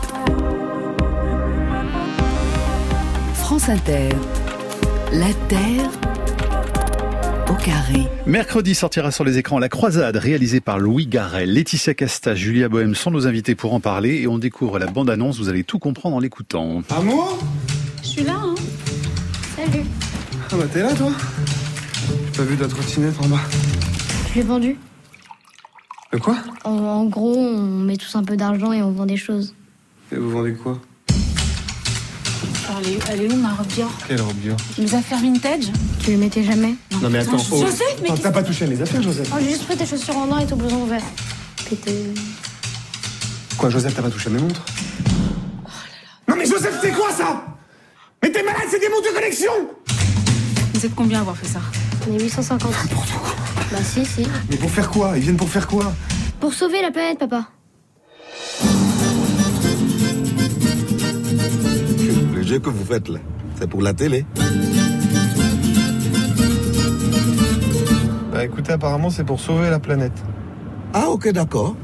France Inter, la Terre au carré. Mercredi sortira sur les écrans La Croisade, réalisée par Louis Garrel. Laetitia Casta, Julia Bohème sont nos invités pour en parler et on découvre la bande-annonce. Vous allez tout comprendre en l'écoutant. Amour ? Je suis là, hein. Salut. Ah bah t'es là toi ? J'ai pas vu de la trottinette en bas. Je l'ai vendu. De quoi ? En, en gros, on met tous un peu d'argent et on vend des choses. Et vous vendez quoi ? Elle est, elle est où ma robe Dior ? Quelle robe Dior ? Mes affaires vintage. Tu les mettais jamais ? Non mais attends, oh. Joseph, mais Attends, qu'est-ce- t'as pas touché à mes affaires, Joseph ? Oh, j'ai juste pris tes chaussures en or et ton blouson vert. Puis t'es... Quoi, Joseph, t'as pas touché à mes montres ? Non mais Joseph, c'est quoi ça ? Mais t'es malade, c'est des montres de collection ! Vous êtes combien à avoir fait ça ? On est huit cent cinquante. Bah si, si. Mais pour faire quoi ? Ils viennent pour faire quoi ? Pour sauver la planète, papa. Le jeu que vous faites là, c'est pour la télé. Bah écoutez, apparemment c'est pour sauver la planète. Ah ok, d'accord.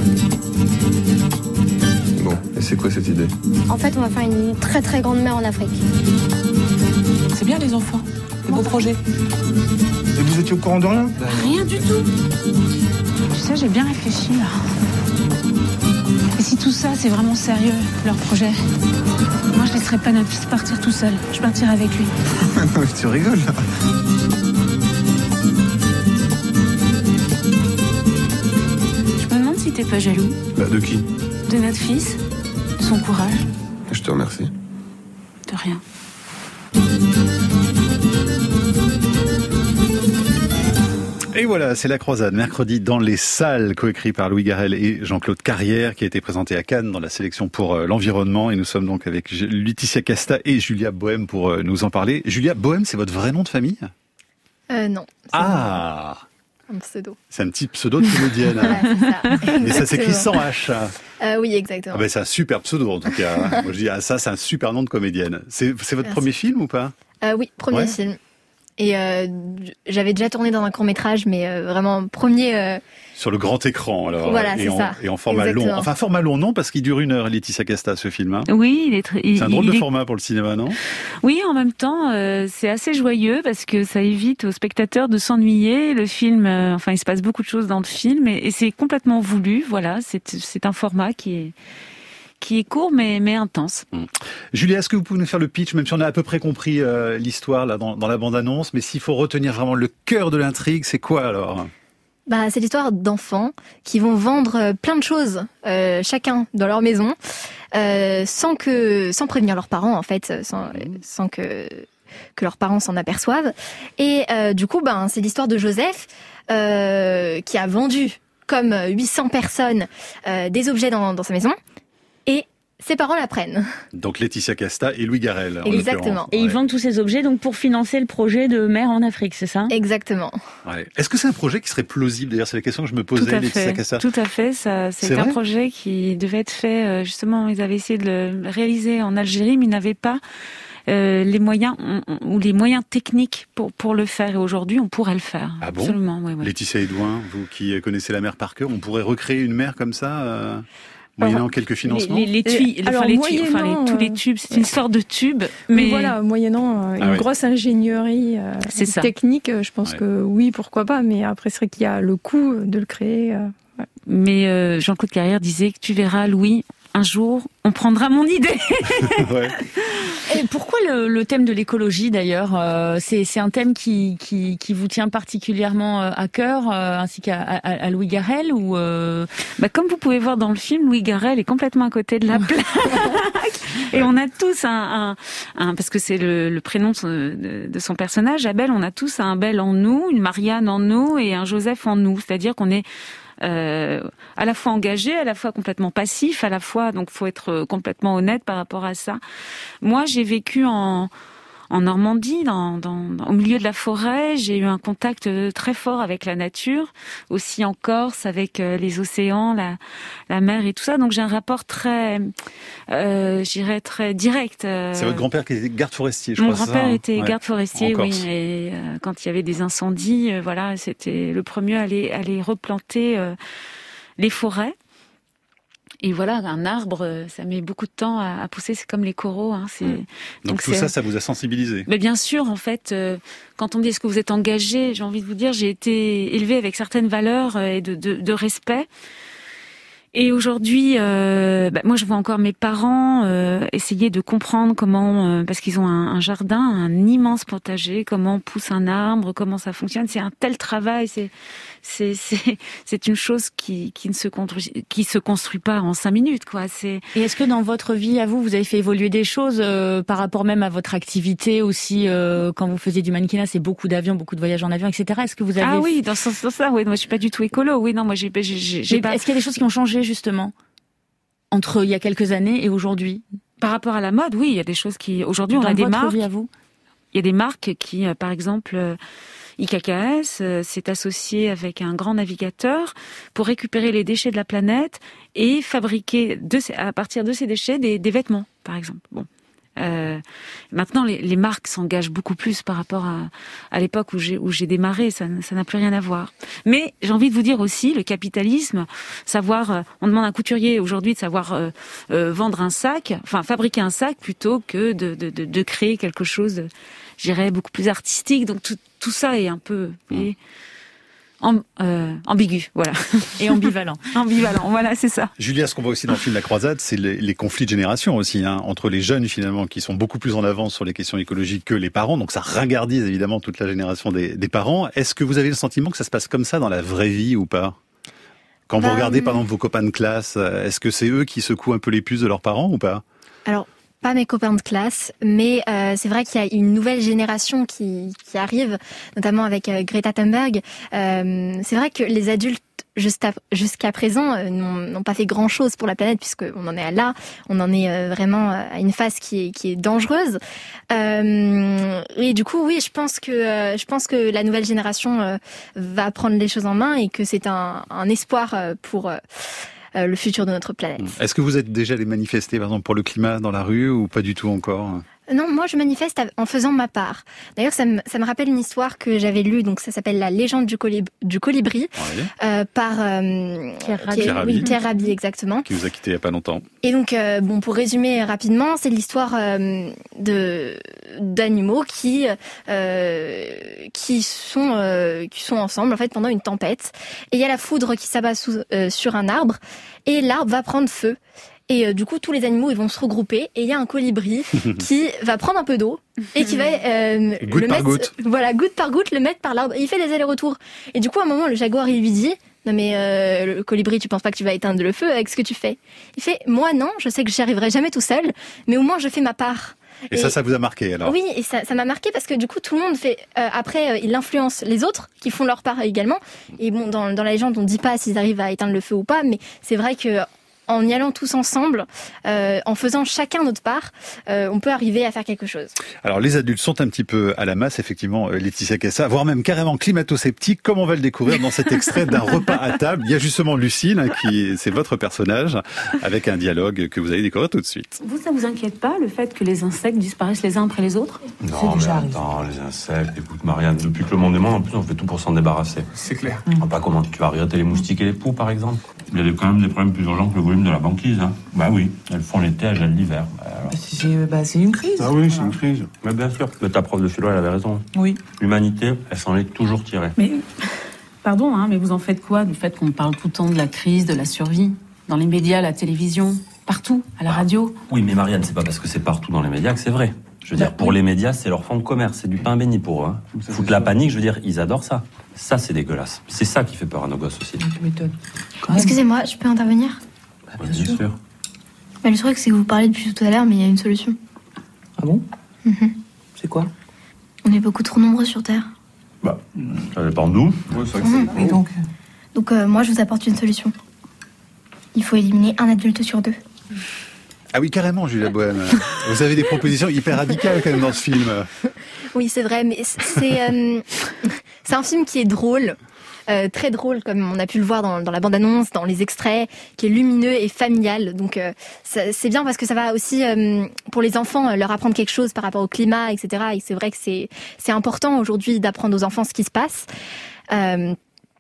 Bon, et c'est quoi cette idée ? En fait, on va faire une très très grande mer en Afrique. C'est bien les enfants, des beaux projets. Et vous étiez au courant de rien ? Rien du tout. Tu sais, j'ai bien réfléchi là. Et si tout ça, c'est vraiment sérieux, leur projet, moi je laisserai pas notre fils partir tout seul. Je partirai avec lui. Non mais tu rigoles là. Je me demande si t'es pas jaloux Bah de qui ? de notre fils, de son courage, Je te remercie. de rien. Et voilà, c'est La Croisade, mercredi dans les salles, coécrit par Louis Garrel et Jean-Claude Carrière, qui a été présenté à Cannes dans la sélection pour euh, l'environnement. Et nous sommes donc avec Laetitia Casta et Julia Bohème pour euh, nous en parler. Julia Bohème, c'est votre vrai nom de famille ? Euh, non. Ah, Un pseudo. c'est un petit pseudo de comédienne. Voilà, c'est ça. Mais ça s'écrit sans Exactement. H. Euh, oui, exactement. Ah ben, c'est un super pseudo en tout cas. Moi je dis, ah, ça c'est un super nom de comédienne. C'est, c'est votre Merci. premier film ou pas ? Euh, oui, premier Ouais. film. Et euh, j'avais déjà tourné dans un court métrage, mais euh, vraiment premier. Euh, Sur le grand écran, alors. Voilà, et, c'est en, ça. et en format Exactement. long. Enfin, format long, non, parce qu'il dure une heure, Laetitia Casta, ce film. Hein. Oui, il est très. C'est un drôle il de est... format pour le cinéma, non ? Oui, en même temps, euh, c'est assez joyeux parce que ça évite aux spectateurs de s'ennuyer. Le film, euh, enfin, il se passe beaucoup de choses dans le film et, et c'est complètement voulu. Voilà, c'est, c'est un format qui est qui est court mais mais intense. Mmh. Julia, est-ce que vous pouvez nous faire le pitch, même si on a à peu près compris euh, l'histoire là dans, dans la bande-annonce, mais s'il faut retenir vraiment le cœur de l'intrigue, c'est quoi alors ? bah, c'est l'histoire d'enfants qui vont vendre euh, plein de choses, euh, chacun dans leur maison, euh, sans que, sans prévenir leurs parents en fait, sans, sans que que leurs parents s'en aperçoivent. Et euh, du coup, ben, c'est l'histoire de Joseph euh, qui a vendu comme huit cents personnes euh, des objets dans, dans sa maison. Et ses parents l'apprennent. Donc Laetitia Casta et Louis Garrel. en Exactement. l'occurrence. Et ils vendent tous ces objets donc pour financer le projet de mer en Afrique, c'est ça ? Exactement. Ouais. Est-ce que c'est un projet qui serait plausible ? D'ailleurs, c'est la question que je me posais, Tout à Laetitia fait. Casta. Tout à fait. Ça, c'est, C'est un vrai projet qui devait être fait. euh, Justement, ils avaient essayé de le réaliser en Algérie, mais ils n'avaient pas euh, les moyens on- on- ou les moyens techniques pour pour le faire. Et aujourd'hui, on pourrait le faire. Ah bon ? Absolument. Ouais, ouais. Laetitia Edouin, vous qui connaissez la mer par cœur, on pourrait recréer une mer comme ça euh, moyennant quelques financements. Les, les, les tuyaux, Alors, enfin, les tuyaux, enfin, moyennant, les- tous les euh, tubes, c'est une sorte de tube, Mais mais voilà, moyennant euh, une Ah ouais. grosse ingénierie euh, C'est ça. technique, euh, je pense Ouais. que oui, pourquoi pas. Mais après, c'est vrai qu'il y a le coût de le créer. euh, ouais. mais euh, Jean-Claude Carrière disait que tu verras, Louis, un jour, on prendra mon idée. Ouais. Et pourquoi le, le thème de l'écologie d'ailleurs euh, c'est, c'est un thème qui, qui, qui vous tient particulièrement euh, à cœur, euh, ainsi qu'à à, à Louis Garrel ou euh... bah, comme vous pouvez voir dans le film, Louis Garrel est complètement à côté de la plaque. Et on a tous un, un, un parce que c'est le, le prénom de son, de, de son personnage, Abel, on a tous un Abel en nous, une Marianne en nous et un Joseph en nous. C'est-à-dire qu'on est Euh, à la fois engagé, à la fois complètement passif, à la fois, donc faut être complètement honnête par rapport à ça. Moi, j'ai vécu en en Normandie, dans, dans, dans, au milieu de la forêt. J'ai eu un contact très fort avec la nature, aussi en Corse, avec euh, les océans, la, la mer et tout ça. Donc j'ai un rapport très, euh, je dirais très direct. Euh... C'est votre grand-père qui était garde forestier, je Mon crois. Mon grand-père ça, hein. était ouais. garde forestier, en oui. Corse. Et euh, quand il y avait des incendies, euh, voilà, c'était le premier à aller, à aller replanter euh, les forêts. Et voilà, un arbre, ça met beaucoup de temps à, à pousser, c'est comme les coraux. Hein, c'est, mmh. Donc, donc tout c'est... ça, ça vous a sensibilisé? Mais bien sûr, en fait, euh, quand on dit est-ce que vous êtes engagé, j'ai envie de vous dire, j'ai été élevée avec certaines valeurs et de, de, de respect. Et aujourd'hui, euh, bah, moi je vois encore mes parents euh, essayer de comprendre comment, euh, parce qu'ils ont un, un jardin, un immense potager, comment pousse un arbre, comment ça fonctionne. C'est un tel travail, c'est c'est c'est c'est une chose qui qui ne se construit qui se construit pas en cinq minutes, quoi. C'est. Et est-ce que dans votre vie, à vous, vous avez fait évoluer des choses euh, par rapport même à votre activité aussi euh, quand vous faisiez du mannequinat, c'est beaucoup d'avions, beaucoup de voyages en avion, et cetera. Est-ce que vous avez ah oui, dans ce sens-là, oui. Moi, je suis pas du tout écolo. Oui, non, moi j'ai j'ai j'ai, j'ai pas. Est-ce qu'il y a des choses qui ont changé justement entre il y a quelques années et aujourd'hui? Par rapport à la mode, oui, il y a des choses qui aujourd'hui Dans on a des votre marques. Vie à vous il y a des marques qui, euh, par exemple, euh, I K K S euh, s'est associé avec un grand navigateur pour récupérer les déchets de la planète et fabriquer de ces, à partir de ces déchets des, des vêtements, par exemple. Bon. Euh, maintenant, les, les marques s'engagent beaucoup plus par rapport à, à l'époque où j'ai, où j'ai démarré. Ça, ça n'a plus rien à voir. Mais j'ai envie de vous dire aussi, le capitalisme, savoir, euh, on demande à un couturier aujourd'hui de savoir euh, euh, vendre un sac, enfin fabriquer un sac plutôt que de, de, de, de créer quelque chose, de, je dirais, beaucoup plus artistique. Donc tout, tout ça est un peu et, amb, euh, ambigu, voilà. Et ambivalent. Ambivalent, voilà, c'est ça. Julia, ce qu'on voit aussi dans le film La Croisade, c'est les, les conflits de génération aussi, hein, entre les jeunes finalement qui sont beaucoup plus en avance sur les questions écologiques que les parents. Donc ça ringardise évidemment toute la génération des, des parents. Est-ce que vous avez le sentiment que ça se passe comme ça dans la vraie vie ou pas? Quand bah, vous regardez par exemple vos copains de classe, est-ce que c'est eux qui secouent un peu les puces de leurs parents ou pas? Alors, pas mes copains de classe, mais euh, c'est vrai qu'il y a une nouvelle génération qui, qui arrive, notamment avec euh, Greta Thunberg. Euh, c'est vrai que les adultes Juste à, jusqu'à présent, euh, n'ont, n'ont pas fait grand-chose pour la planète, puisqu'on en est là, on en est euh, vraiment à une phase qui est, qui est dangereuse. Euh, et du coup, oui, je pense que euh, je pense que la nouvelle génération euh, va prendre les choses en main et que c'est un, un espoir euh, pour euh, le futur de notre planète. Est-ce que vous êtes déjà allé manifester, par exemple, pour le climat dans la rue ou pas du tout encore? Non, moi je manifeste en faisant ma part. D'ailleurs, ça me, ça me rappelle une histoire que j'avais lue, donc ça s'appelle La légende du, colib- du colibri, oui. euh, par euh, Pierre Rabhi. Qui est, oui, Pierre Rabhi, exactement. Qui nous a quittés il y a pas longtemps. Et donc, euh, bon, pour résumer rapidement, c'est l'histoire euh, de d'animaux qui euh, qui sont euh, qui sont ensemble en fait pendant une tempête. Et il y a la foudre qui s'abat sous, euh, sur un arbre, et l'arbre va prendre feu. Et euh, du coup, tous les animaux ils vont se regrouper et il y a un colibri qui va prendre un peu d'eau et qui va euh, goutte le par mettre, goutte. voilà, goutte par goutte, le mettre par l'arbre. Et il fait des allers-retours. Et du coup, à un moment, le jaguar il lui dit non mais euh, le colibri, tu penses pas que tu vas éteindre le feu avec ce que tu fais? Il fait moi non, je sais que j'y arriverai jamais tout seul, mais au moins je fais ma part. Et, et ça, ça vous a marqué alors? Oui, et ça, ça m'a marqué parce que du coup, tout le monde fait. Euh, après, euh, il influence les autres qui font leur part également. Et bon, dans, dans la légende, on dit pas s'ils arrivent à éteindre le feu ou pas, mais c'est vrai que en y allant tous ensemble, euh, en faisant chacun notre part, euh, on peut arriver à faire quelque chose. Alors les adultes sont un petit peu à la masse, effectivement, Laetitia Cassa, voire même carrément climato-sceptiques, comme on va le découvrir dans cet extrait d'un repas à table. Il y a justement Lucille, qui c'est votre personnage, avec un dialogue que vous allez découvrir tout de suite. Vous, ça vous inquiète pas, le fait que les insectes disparaissent les uns après les autres? Non, mais attends, les insectes, écoute Marianne, depuis que le monde est monde, en plus on fait tout pour s'en débarrasser. C'est clair. Mmh. Pas comment tu vas arrêter les moustiques et les poux, par exemple. Il y a quand même des problèmes plus urgents que le volume de la banquise. Hein. Bah oui, elles font l'été, elles gèlent l'hiver. Bah, c'est, bah, c'est une crise. Ah oui, c'est une crise. Mais bien sûr, mais ta prof de philo, elle avait raison. Oui. L'humanité, elle s'en est toujours tirée. Mais, pardon, hein, mais vous en faites quoi du fait qu'on parle tout le temps de la crise, de la survie? Dans les médias, la télévision, partout, à la ah. radio? Oui, mais Marianne, c'est pas parce que c'est partout dans les médias que c'est vrai. Je veux bah, dire, pour oui. les médias, c'est leur fond de commerce, c'est du pain béni pour eux. Hein. Foutre la panique, je veux dire, ils adorent ça. Ça, c'est dégueulasse. C'est ça qui fait peur à nos gosses aussi. Tu m'étonnes. Excusez-moi, je peux intervenir? Bah, bien, bien sûr. sûr. Bah, le truc, c'est que vous parlez depuis tout à l'heure, mais il y a une solution. Ah bon? mm-hmm. C'est quoi? On est beaucoup trop nombreux sur Terre. Bah, ça dépend de nous. Ouais, c'est vrai que mmh. c'est Et donc Donc, euh, moi, je vous apporte une solution. Il faut éliminer un adulte sur deux. Ah oui, carrément, Julia Bohème. Vous avez des propositions hyper radicales quand même dans ce film. Oui, c'est vrai, mais c'est euh, c'est un film qui est drôle. Euh, très drôle, comme on a pu le voir dans, dans la bande-annonce, dans les extraits, qui est lumineux et familial. Donc euh, ça, c'est bien parce que ça va aussi, euh, pour les enfants, euh, leur apprendre quelque chose par rapport au climat, et cetera. Et c'est vrai que c'est, c'est important aujourd'hui d'apprendre aux enfants ce qui se passe. Euh,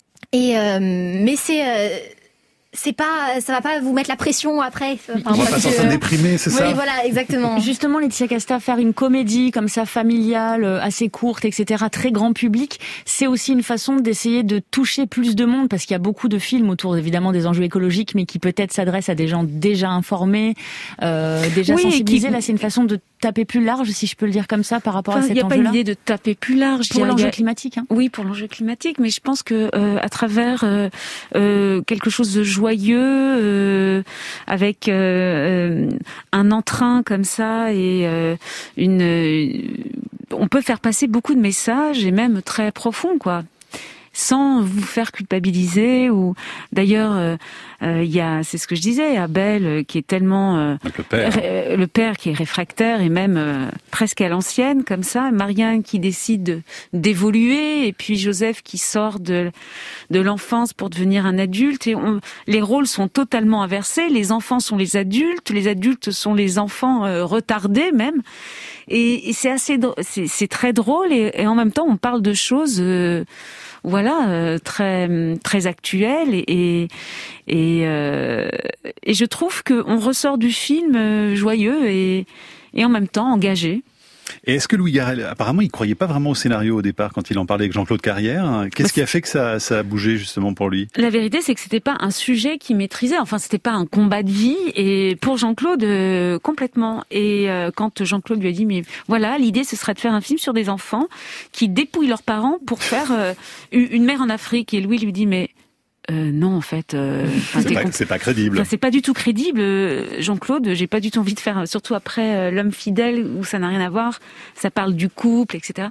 et euh, mais c'est... Euh, c'est pas, ça va pas vous mettre la pression après. Enfin, on va pas s'en déprimer, c'est oui, ça? Oui, voilà, exactement. Justement, Laetitia Casta, faire une comédie comme ça, familiale, assez courte, et cetera, très grand public, c'est aussi une façon d'essayer de toucher plus de monde, parce qu'il y a beaucoup de films autour, évidemment, des enjeux écologiques, mais qui peut-être s'adressent à des gens déjà informés, euh, déjà oui, sensibilisés. Qui... Là, c'est une façon de taper plus large, si je peux le dire comme ça, par rapport enfin, à cet enjeu-là. Il n'y a pas l'idée de taper plus large. Pour l'enjeu climatique. Hein. Oui, pour l'enjeu climatique, mais je pense que euh, à travers euh, euh, quelque chose de joyeux, Euh, avec euh, un entrain comme ça et euh, une, euh, on peut faire passer beaucoup de messages et même très profonds, quoi, sans vous faire culpabiliser. Ou d'ailleurs, il euh, euh, y a, c'est ce que je disais, Abel euh, qui est tellement euh, le père, euh, le père qui est réfractaire et même euh, presque à l'ancienne comme ça, Marianne qui décide de, d'évoluer, et puis Joseph qui sort de de l'enfance pour devenir un adulte. Et on, les rôles sont totalement inversés. Les enfants sont les adultes, les adultes sont les enfants euh, retardés même. Et, et c'est assez, c'est, c'est très drôle et, et en même temps on parle de choses. Euh, Voilà, euh, très très actuel et et et, euh, et je trouve que on ressort du film euh, joyeux et et en même temps engagé. Et est-ce que Louis Garrel, apparemment, il croyait pas vraiment au scénario au départ quand il en parlait avec Jean-Claude Carrière. Qu'est-ce bah, qui a fait que ça, ça a bougé justement pour lui? La vérité, c'est que c'était pas un sujet qu'il maîtrisait. Enfin, c'était pas un combat de vie. Et pour Jean-Claude, euh, complètement. Et euh, quand Jean-Claude lui a dit, mais voilà, l'idée, ce serait de faire un film sur des enfants qui dépouillent leurs parents pour faire euh, une mère en Afrique. Et Louis lui dit, mais Euh, non, en fait, euh, c'est, pas, comp... c'est pas crédible. Enfin, c'est pas du tout crédible, Jean-Claude. J'ai pas du tout envie de faire, surtout après euh, L'homme fidèle où ça n'a rien à voir. Ça parle du couple, et cetera.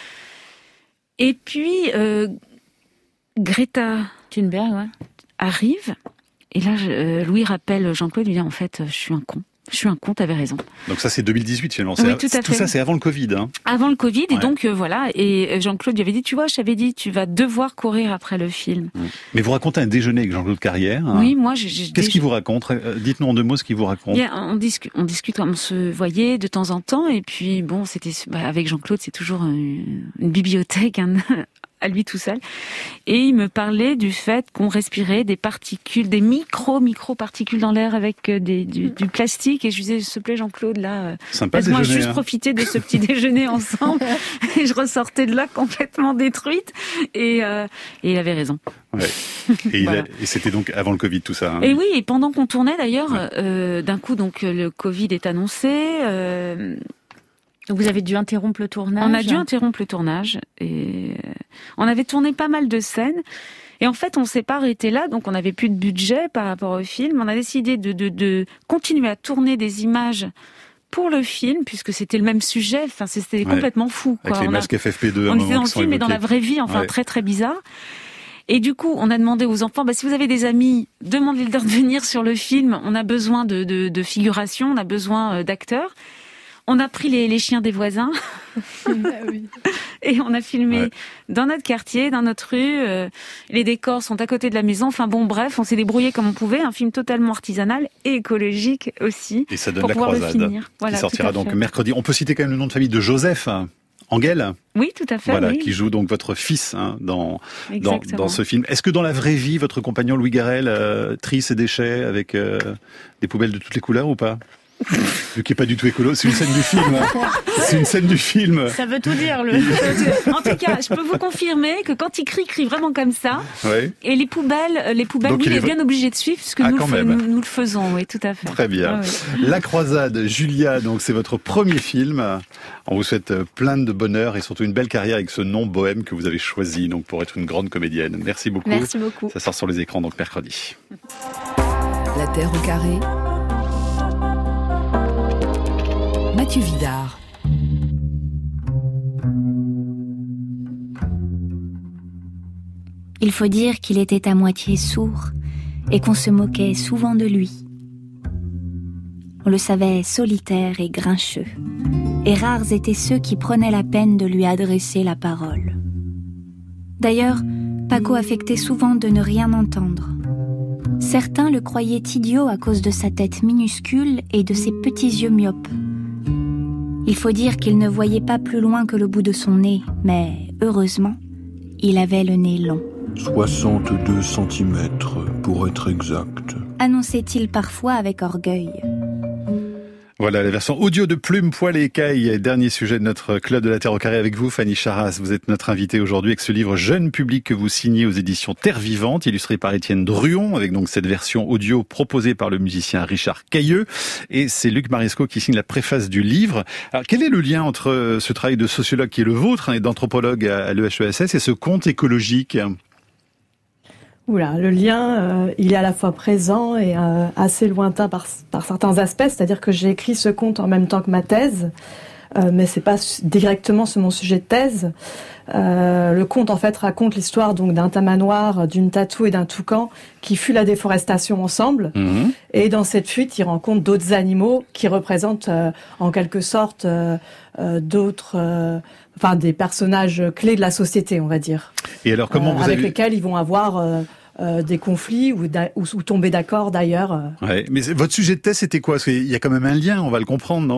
Et puis euh, Greta Thunberg ouais. arrive, et là, je, euh, Louis rappelle Jean-Claude, lui dit en fait, je suis un con. Je suis un con, t'avais raison. Donc ça, c'est deux mille dix-huit finalement. Oui, c'est, tout, à tout fait. ça, c'est avant le Covid. Hein. Avant le Covid, ouais. Et donc euh, voilà. Et Jean-Claude lui avait dit, tu vois, je t'avais dit, tu vas devoir courir après le film. Mais vous racontez un déjeuner avec Jean-Claude Carrière. Hein. Oui, moi, j'ai. j'ai Qu'est-ce déje... qu'il vous raconte? Dites-nous en deux mots ce qu'il vous raconte. Yeah, on discute, on discute, on se voyait de temps en temps, et puis bon, c'était bah, avec Jean-Claude, c'est toujours une, une bibliothèque. Hein, à lui tout seul, et il me parlait du fait qu'on respirait des particules, des micro micro particules dans l'air avec des, du, du plastique, et je lui disais, s'il te plaît Jean-Claude, là, Sympa laisse-moi déjeuner, juste hein. profiter de ce petit déjeuner ensemble. Et je ressortais de là complètement détruite, et, euh, et il avait raison. Ouais. Et, voilà. il a, et c'était donc avant le Covid tout ça. Hein. Et oui, et pendant qu'on tournait d'ailleurs, ouais. euh, d'un coup donc le Covid est annoncé. Euh, Donc vous avez dû interrompre le tournage? On a dû interrompre le tournage et on avait tourné pas mal de scènes et en fait on s'est pas arrêté là, donc on n'avait plus de budget par rapport au film. On a décidé de, de, de continuer à tourner des images pour le film puisque c'était le même sujet. Enfin c'était ouais. complètement fou. Quoi. Avec les on masques a, F F P deux. On était dans le film mais dans la vraie vie, enfin ouais. très très bizarre. Et du coup, on a demandé aux enfants, bah, si vous avez des amis, demandez-leur de venir sur le film. On a besoin de, de, de figuration, on a besoin d'acteurs. On a pris les, les chiens des voisins ah oui. et on a filmé ouais. dans notre quartier, dans notre rue. Euh, les décors sont à côté de la maison. Enfin bon, bref, on s'est débrouillé comme on pouvait. Un film totalement artisanal et écologique aussi. Et ça donne pour La pouvoir Croisade, le finir. Voilà, qui sortira donc mercredi. On peut citer quand même le nom de famille de Joseph Angel. Oui, tout à fait. Voilà, oui. qui joue donc votre fils hein, dans, dans dans ce film. Est-ce que dans la vraie vie, votre compagnon Louis Garrel euh, trie ses déchets avec euh, des poubelles de toutes les couleurs ou pas? Vu qu'il n'est pas du tout écolo, c'est une scène du film. Hein. C'est une scène du film. Ça veut tout dire, le. En tout cas, je peux vous confirmer que quand il crie, il crie vraiment comme ça. Ouais. Et les poubelles, les poubelles, donc, lui, il est bien obligé de suivre, puisque ah, nous, le, nous, nous le faisons. Oui, tout à fait. Très bien. Ah, oui. La Croisade, Julia, donc c'est votre premier film. On vous souhaite plein de bonheur et surtout une belle carrière avec ce nom bohème que vous avez choisi, donc pour être une grande comédienne. Merci beaucoup. Merci beaucoup. Ça sort sur les écrans donc mercredi. La Terre au carré. Mathieu Vidard. Il faut dire qu'il était à moitié sourd et qu'on se moquait souvent de lui. On le savait solitaire et grincheux. Et rares étaient ceux qui prenaient la peine de lui adresser la parole. D'ailleurs, Paco affectait souvent de ne rien entendre. Certains le croyaient idiot à cause de sa tête minuscule et de ses petits yeux myopes. Il faut dire qu'il ne voyait pas plus loin que le bout de son nez, mais heureusement, il avait le nez long. soixante-deux centimètres, pour être exact. Annonçait-il parfois avec orgueil. Voilà la version audio de Plume, Poil et Écaille. Dernier sujet de notre Club de la Terre au Carré avec vous, Fanny Charras. Vous êtes notre invitée aujourd'hui avec ce livre Jeune public que vous signez aux éditions Terre Vivante, illustré par Étienne Druon, avec donc cette version audio proposée par le musicien Richard Cailleux. Et c'est Luc Marisco qui signe la préface du livre. Alors, quel est le lien entre ce travail de sociologue qui est le vôtre, hein, et d'anthropologue à l'E H E S S, et ce conte écologique ? Oula, le lien, euh, il est à la fois présent et euh, assez lointain par, par certains aspects. C'est-à-dire que j'ai écrit ce conte en même temps que ma thèse, euh, mais c'est pas directement sur mon sujet de thèse. Euh, le conte en fait raconte l'histoire donc d'un tamanoir, d'une tatou et d'un toucan qui fuient la déforestation ensemble. Mmh. Et dans cette fuite, ils rencontrent d'autres animaux qui représentent euh, en quelque sorte euh, euh, d'autres, euh, enfin des personnages clés de la société, on va dire. Et alors comment euh, vous avec avez... lesquels ils vont avoir euh, euh, des conflits ou, ou, ou tomber d'accord d'ailleurs. Ouais, mais votre sujet de thèse c'était quoi ? Parce qu'il y a quand même un lien, on va le comprendre, non ?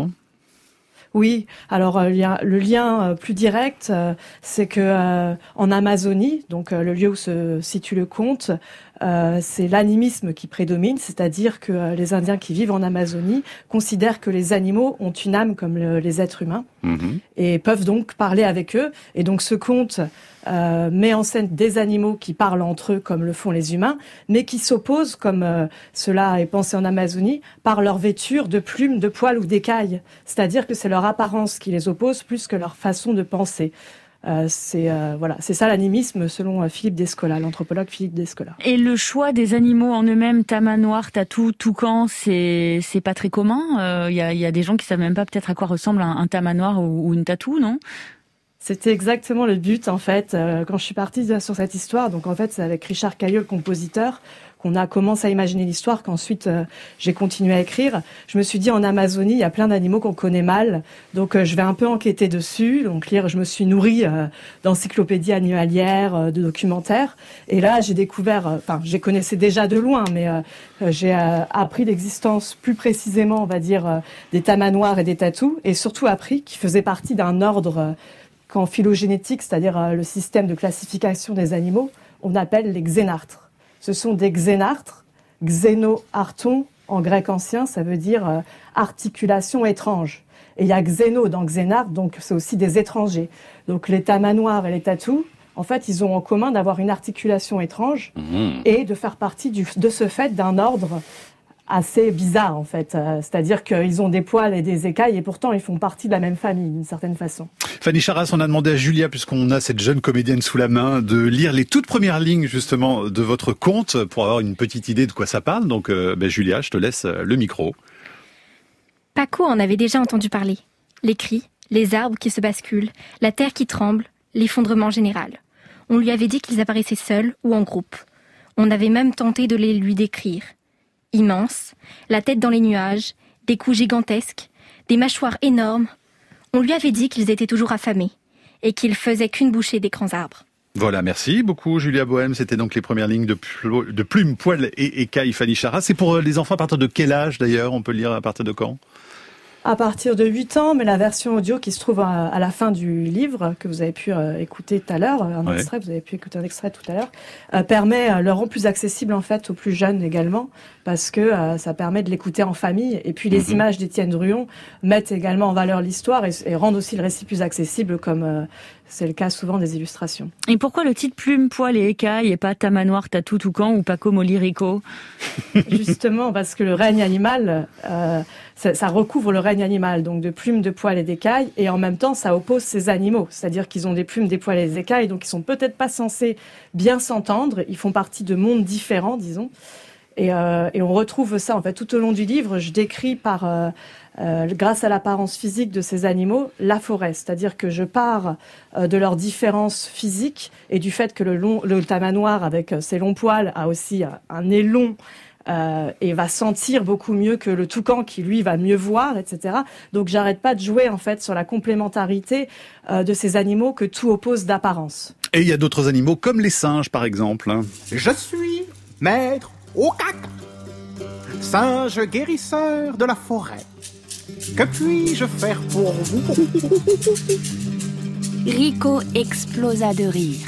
Oui, alors euh, le lien euh, plus direct, euh, c'est que euh, en Amazonie, donc euh, le lieu où se situe le conte, euh, c'est l'animisme qui prédomine, c'est-à-dire que euh, les Indiens qui vivent en Amazonie considèrent que les animaux ont une âme comme le, les êtres humains mmh. et peuvent donc parler avec eux. Et donc ce conte euh, met en scène des animaux qui parlent entre eux comme le font les humains, mais qui s'opposent, comme euh, cela est pensé en Amazonie, par leur vêture de plumes, de poils ou d'écailles. C'est-à-dire que c'est leur apparence qui les oppose plus que leur façon de penser. Euh, c'est euh, voilà, c'est ça l'animisme selon euh, Philippe Descola, l'anthropologue Philippe Descola. Et le choix des animaux en eux-mêmes, tamanoir, tatou, toucan, c'est c'est pas très commun. Il euh, y a il y a des gens qui savent même pas peut-être à quoi ressemble un, un tamanoir ou, ou une tatou, non ? C'était exactement le but en fait euh, quand je suis partie sur cette histoire. Donc en fait, c'est avec Richard Cailleux, le compositeur, qu'on a commencé à imaginer l'histoire, qu'ensuite euh, j'ai continué à écrire. Je me suis dit, en Amazonie, il y a plein d'animaux qu'on connaît mal, donc euh, je vais un peu enquêter dessus. Donc lire, je me suis nourrie euh, d'encyclopédies animalières, euh, de documentaires. Et là, j'ai découvert, enfin, euh, je les connaissais déjà de loin, mais euh, j'ai euh, appris l'existence plus précisément, on va dire, euh, des tamanoirs et des tatous, et surtout appris qu'ils faisaient partie d'un ordre euh, qu'en phylogénétique, c'est-à-dire euh, le système de classification des animaux, on appelle les xénartres. Ce sont des xénartres, xénoarton en grec ancien, ça veut dire euh, articulation étrange. Et il y a xéno dans xénartre, donc c'est aussi des étrangers. Donc les tamanoirs et les tatous, en fait, ils ont en commun d'avoir une articulation étrange mmh. et de faire partie du, de ce fait d'un ordre assez bizarre en fait, euh, c'est-à-dire qu'ils ont des poils et des écailles et pourtant ils font partie de la même famille d'une certaine façon. Fanny Charras, on a demandé à Julia, puisqu'on a cette jeune comédienne sous la main, de lire les toutes premières lignes justement de votre conte pour avoir une petite idée de quoi ça parle. Donc euh, ben, Julia, je te laisse le micro. Paco en avait déjà entendu parler. Les cris, les arbres qui se basculent, la terre qui tremble, l'effondrement général. On lui avait dit qu'ils apparaissaient seuls ou en groupe. On avait même tenté de les lui décrire. Immense, la tête dans les nuages, des coups gigantesques, des mâchoires énormes. On lui avait dit qu'ils étaient toujours affamés et qu'ils faisaient qu'une bouchée des grands arbres. Voilà, merci beaucoup Julia Bohème. C'était donc les premières lignes de, pl- de Plume, Poil et Écaille, Fanny Charras. C'est pour les enfants à partir de quel âge d'ailleurs ? On peut le lire à partir de quand ? À partir de huit ans, mais la version audio qui se trouve à, à la fin du livre, que vous avez pu euh, écouter tout à l'heure, un ouais. extrait, vous avez pu écouter un extrait tout à l'heure, euh, permet, euh, le rend plus accessible en fait aux plus jeunes également, parce que euh, ça permet de l'écouter en famille. Et puis les mm-hmm. images d'Étienne Druon mettent également en valeur l'histoire et, et rendent aussi le récit plus accessible, comme euh, c'est le cas souvent des illustrations. Et pourquoi le titre Plume, Poil et Écaille et pas Tamanoir, Tatou, Toucan ou Paco, Molly, Rico ? Justement, parce que le règne animal, euh, ça, ça recouvre le règne animal, donc de plumes, de poils et d'écailles, et en même temps, ça oppose ces animaux, c'est-à-dire qu'ils ont des plumes, des poils et des écailles, donc ils sont peut-être pas censés bien s'entendre, ils font partie de mondes différents, disons, et, euh, et on retrouve ça, en fait, tout au long du livre, je décris par... Euh, Euh, grâce à l'apparence physique de ces animaux, la forêt. C'est-à-dire que je pars euh, de leurs différences physiques et du fait que le, long, le tamanoir, avec ses longs poils, a aussi un nez long euh, et va sentir beaucoup mieux que le toucan qui lui va mieux voir, et cetera. Donc j'arrête pas de jouer en fait sur la complémentarité euh, de ces animaux que tout oppose d'apparence. Et il y a d'autres animaux comme les singes par exemple. Je suis maître au caca, singe guérisseur de la forêt. Que puis-je faire pour vous? Rico explosa de rire.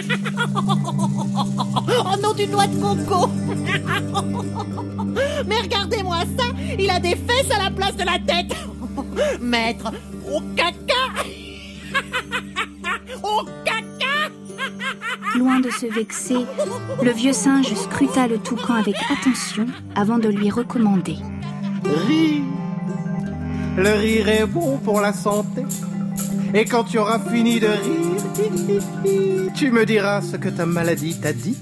Oh non, d'une noix de coco. Mais regardez-moi ça, il a des fesses à la place de la tête. Maître au caca. Au caca. Loin de se vexer, le vieux singe scruta le toucan avec attention avant de lui recommander. Rire. Le rire est bon pour la santé. Et quand tu auras fini de rire, tu me diras ce que ta maladie t'a dit.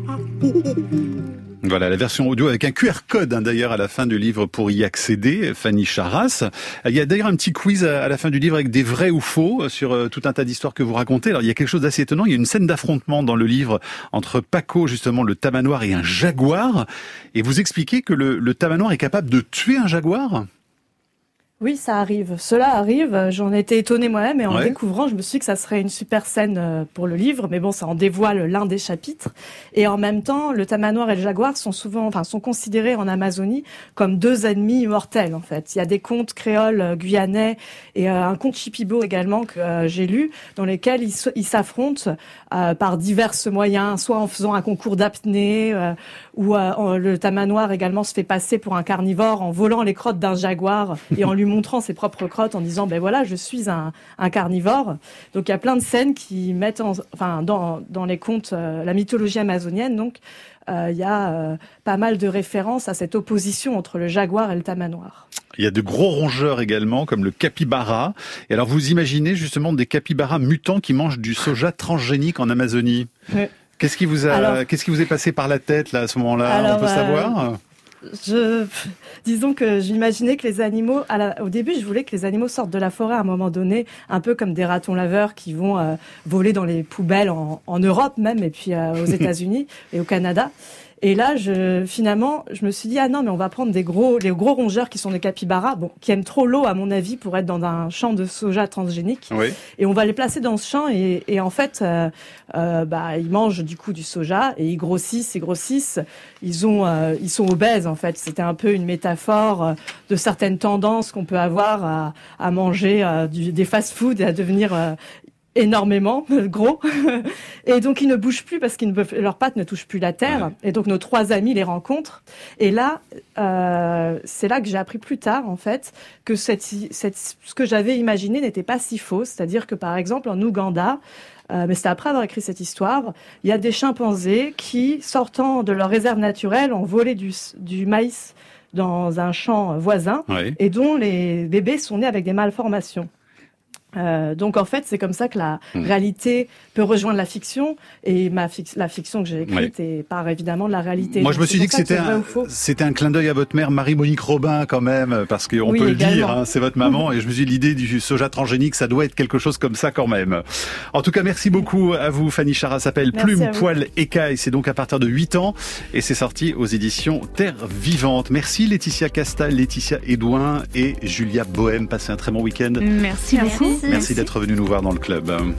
Voilà, la version audio avec un Q R code, hein, d'ailleurs, à la fin du livre pour y accéder, Fanny Charras. Il y a d'ailleurs un petit quiz à la fin du livre avec des vrais ou faux sur euh, tout un tas d'histoires que vous racontez. Alors, il y a quelque chose d'assez étonnant. Il y a une scène d'affrontement dans le livre entre Paco, justement, le tamanoir, et un jaguar. Et vous expliquez que le, le tamanoir est capable de tuer un jaguar ? Oui, ça arrive. Cela arrive. J'en étais étonnée moi-même et en ouais. découvrant, je me suis dit que ça serait une super scène pour le livre. Mais bon, ça en dévoile l'un des chapitres. Et en même temps, le tamanoir et le jaguar sont souvent, enfin, sont considérés en Amazonie comme deux ennemis mortels, en fait. Il y a des contes créoles guyanais et euh, un conte Shipibo également que euh, j'ai lu, dans lesquels ils, ils s'affrontent euh, par divers moyens, soit en faisant un concours d'apnée, euh, ou euh, le tamanoir également se fait passer pour un carnivore en volant les crottes d'un jaguar et en lui montrant ses propres crottes en disant ben voilà, je suis un, un carnivore. Donc il y a plein de scènes qui mettent en, enfin dans dans les contes, euh, la mythologie amazonienne, donc euh, il y a euh, pas mal de références à cette opposition entre le jaguar et le tamanoir. Il y a de gros rongeurs également, comme le capybara. Et alors vous imaginez justement des capybaras mutants qui mangent du soja transgénique en Amazonie. Oui. Qu'est-ce qui vous a, alors, qu'est-ce qui vous est passé par la tête là à ce moment-là? Alors, on peut euh, savoir. Je, disons que j'imaginais que les animaux, à la, au début, je voulais que les animaux sortent de la forêt à un moment donné, un peu comme des ratons laveurs qui vont euh, voler dans les poubelles en, en Europe même, et puis euh, aux États-Unis et au Canada. Et là, je, finalement, je me suis dit, ah non, mais on va prendre des gros, les gros rongeurs qui sont des capybaras, bon, qui aiment trop l'eau, à mon avis, pour être dans un champ de soja transgénique. Oui. Et on va les placer dans ce champ et, et en fait, euh, euh, bah, ils mangent du coup du soja et ils grossissent, ils grossissent. Ils ont, euh, ils sont obèses, en fait. C'était un peu une métaphore de certaines tendances qu'on peut avoir à, à manger euh, du, des fast-foods et à devenir euh, énormément gros, et donc ils ne bougent plus parce qu'ils ne peuvent, leurs pattes ne touchent plus la terre, ouais. Et donc nos trois amis les rencontrent, et là euh, c'est là que j'ai appris plus tard en fait que cette, cette, ce que j'avais imaginé n'était pas si faux, c'est-à-dire que par exemple en Ouganda, euh, mais c'était après avoir écrit cette histoire, il y a des chimpanzés qui, sortant de leur réserve naturelle, ont volé du, du maïs dans un champ voisin, ouais. Et dont les bébés sont nés avec des malformations. Euh, donc en fait c'est comme ça que la mmh. réalité peut rejoindre la fiction, et ma fix- la fiction que j'ai écrite ouais. est part évidemment de la réalité. Moi donc, je me suis dit que c'était un, c'était un clin d'œil à votre mère Marie-Monique Robin quand même, parce qu'on oui, peut également. le dire, hein, c'est votre maman, et je me suis dit l'idée du soja transgénique ça doit être quelque chose comme ça quand même. En tout cas merci beaucoup à vous Fanny Charras, s'appelle Plume, Poil, Écaille, c'est donc à partir de huit ans et c'est sorti aux éditions Terre Vivante. Merci Laetitia Castal, Laetitia Edouin et Julia Bohème, passez un très bon week-end. Merci beaucoup. Merci, Merci d'être venu nous voir dans le club.